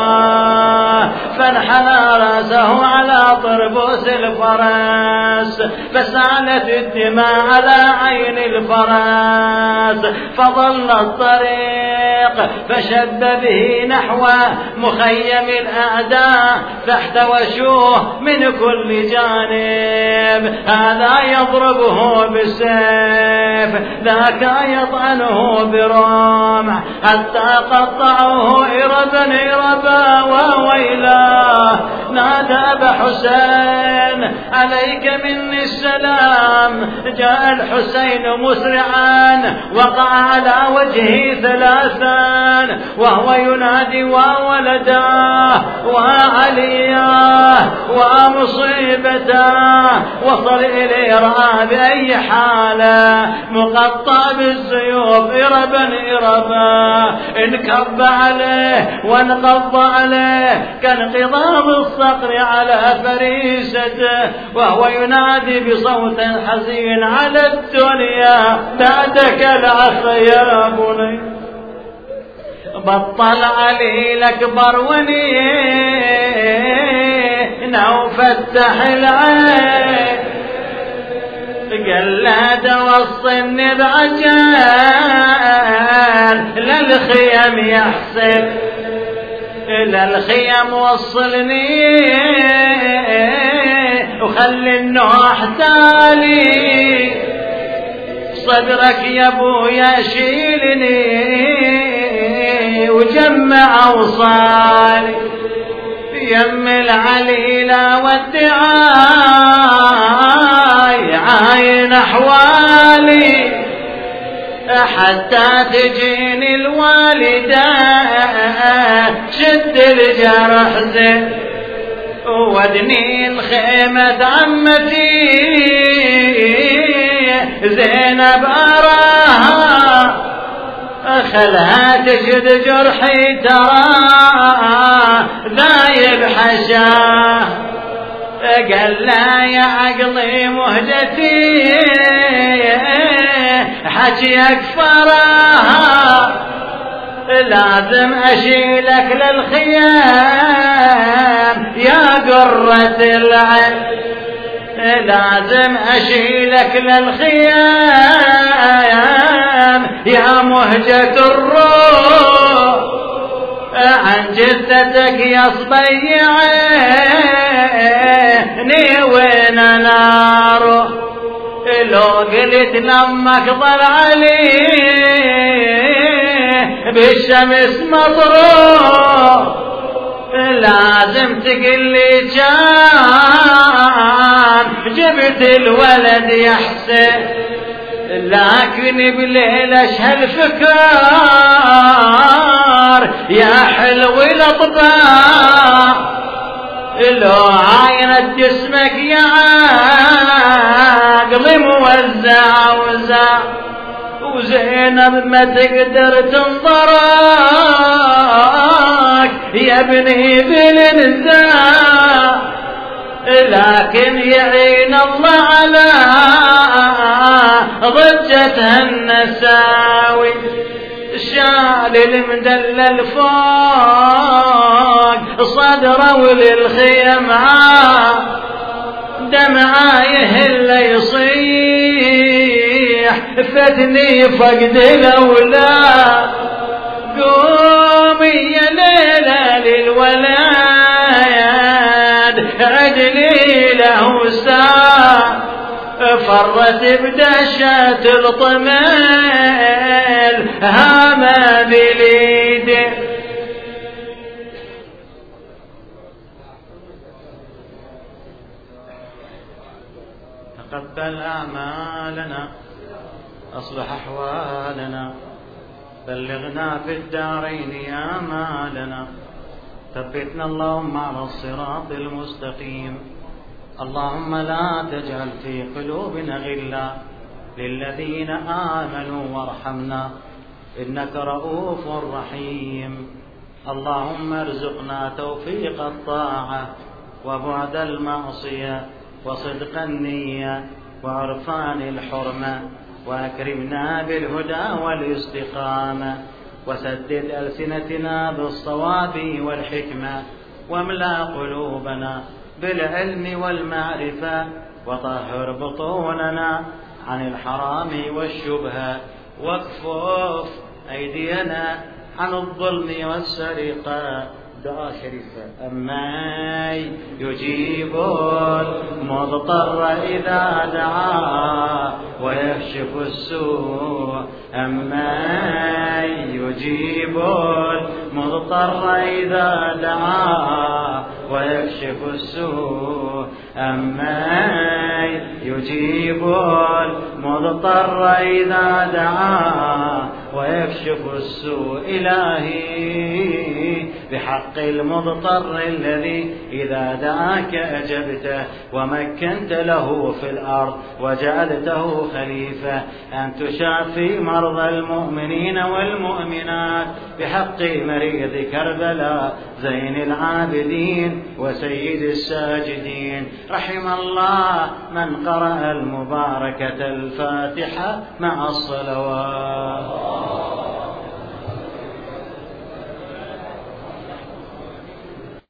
فانحنى رأسه على طربوس الفرس، فسالت الدماء على عين الفرس، فضل الطريق فشد به نحو مخيم الأعداء فاحتوشوه من كل جانب. هذا يضربه بالسيف، ذاك يطعنه برمح، حتى قطعوه إربا إربا وويلا. نادى بحسين عليك مني السلام. جاء الحسين مسرعا وقع على وجهه ثلاثا وهو ينادي وولداه وعلياه ومصيبتاه. وصل إليه رأى بأي حالة مقطع بالسيوف إربا إربا، انكب عليه وانقض عليه كانقضاض الصقر على فريسته، وهو ينادي بصوت حزين على الدنيا بعدك العصا يا بني. بطل علي الأكبر ونينا وفتح العين، قلاد والصن بعجال للخيم يحسب، إلى الخيم وصلني وخلي النوح تالي، صدرك يا ابويا شيلني وجمع اوصالي. يم العليلة والدعاي عاين احوالي، حتى تجيني الوالدة شد الجرح زين ودني الخيمة عمتي زينب أراها، خلها تجد جرحي ترى ذايب حشاه. قال لا يا عقلي مهجتي حكيك فراها، لازم أشيلك للخيام يا قرة العين، لازم أشيلك للخيام يا مهجة الروح، عن جثتك يا صبي عيني وين ناره. لو قلت لمك ضل عليه بالشمس مطروح، لازم تقلي كان جبت الولد يحسن، لكن بليلة هالفكار يا حلو الاطباع، لو عاينت جسمك يا عقل موزع وزع، وزينب ما تقدر تنظره ابني بالنساء، لكن يعين الله على ضجتها النساوي. شال المدلل فوق صدره وللخيم دمعه يهل يصيح فتني فقد الاولاد. قومي يا ليلى للولاد عدلي له ساعة، فرت بدشة الطمل هاما بليده. تقبل أعمالنا، أصلح أحوالنا، بلغنا في الدارين آمالنا، ثبتنا اللهم على الصراط المستقيم. اللهم لا تجعل في قلوبنا غلا للذين آمنوا وارحمنا إنك رؤوف رحيم. اللهم ارزقنا توفيق الطاعة وبعد المعصية وصدق النية وعرفان الحرمة، وأكرمنا بالهدى والاستقامة، وسدد ألسنتنا بالصواب والحكمة، واملأ قلوبنا بالعلم والمعرفة، وطهر بطوننا عن الحرام والشبهة، واكفف أيدينا عن الظلم والسرقة. دعاء شريفة. أما يجيب المضطر إذا دعا ويكشف السوء، أما يجيب المضطر إذا دعا ويكشف السوء، أما يجيب المضطر إذا دعا ويكشف السوء. إلهي بحق المضطر الذي إذا دعاك أجبته ومكنت له في الأرض وجعلته خليفة، أن تشافي مرضى المؤمنين والمؤمنات بحق مريض كربلاء زين العابدين وسيد الساجدين. رحم الله من قرأ المباركة الفاتحة مع الصلوات.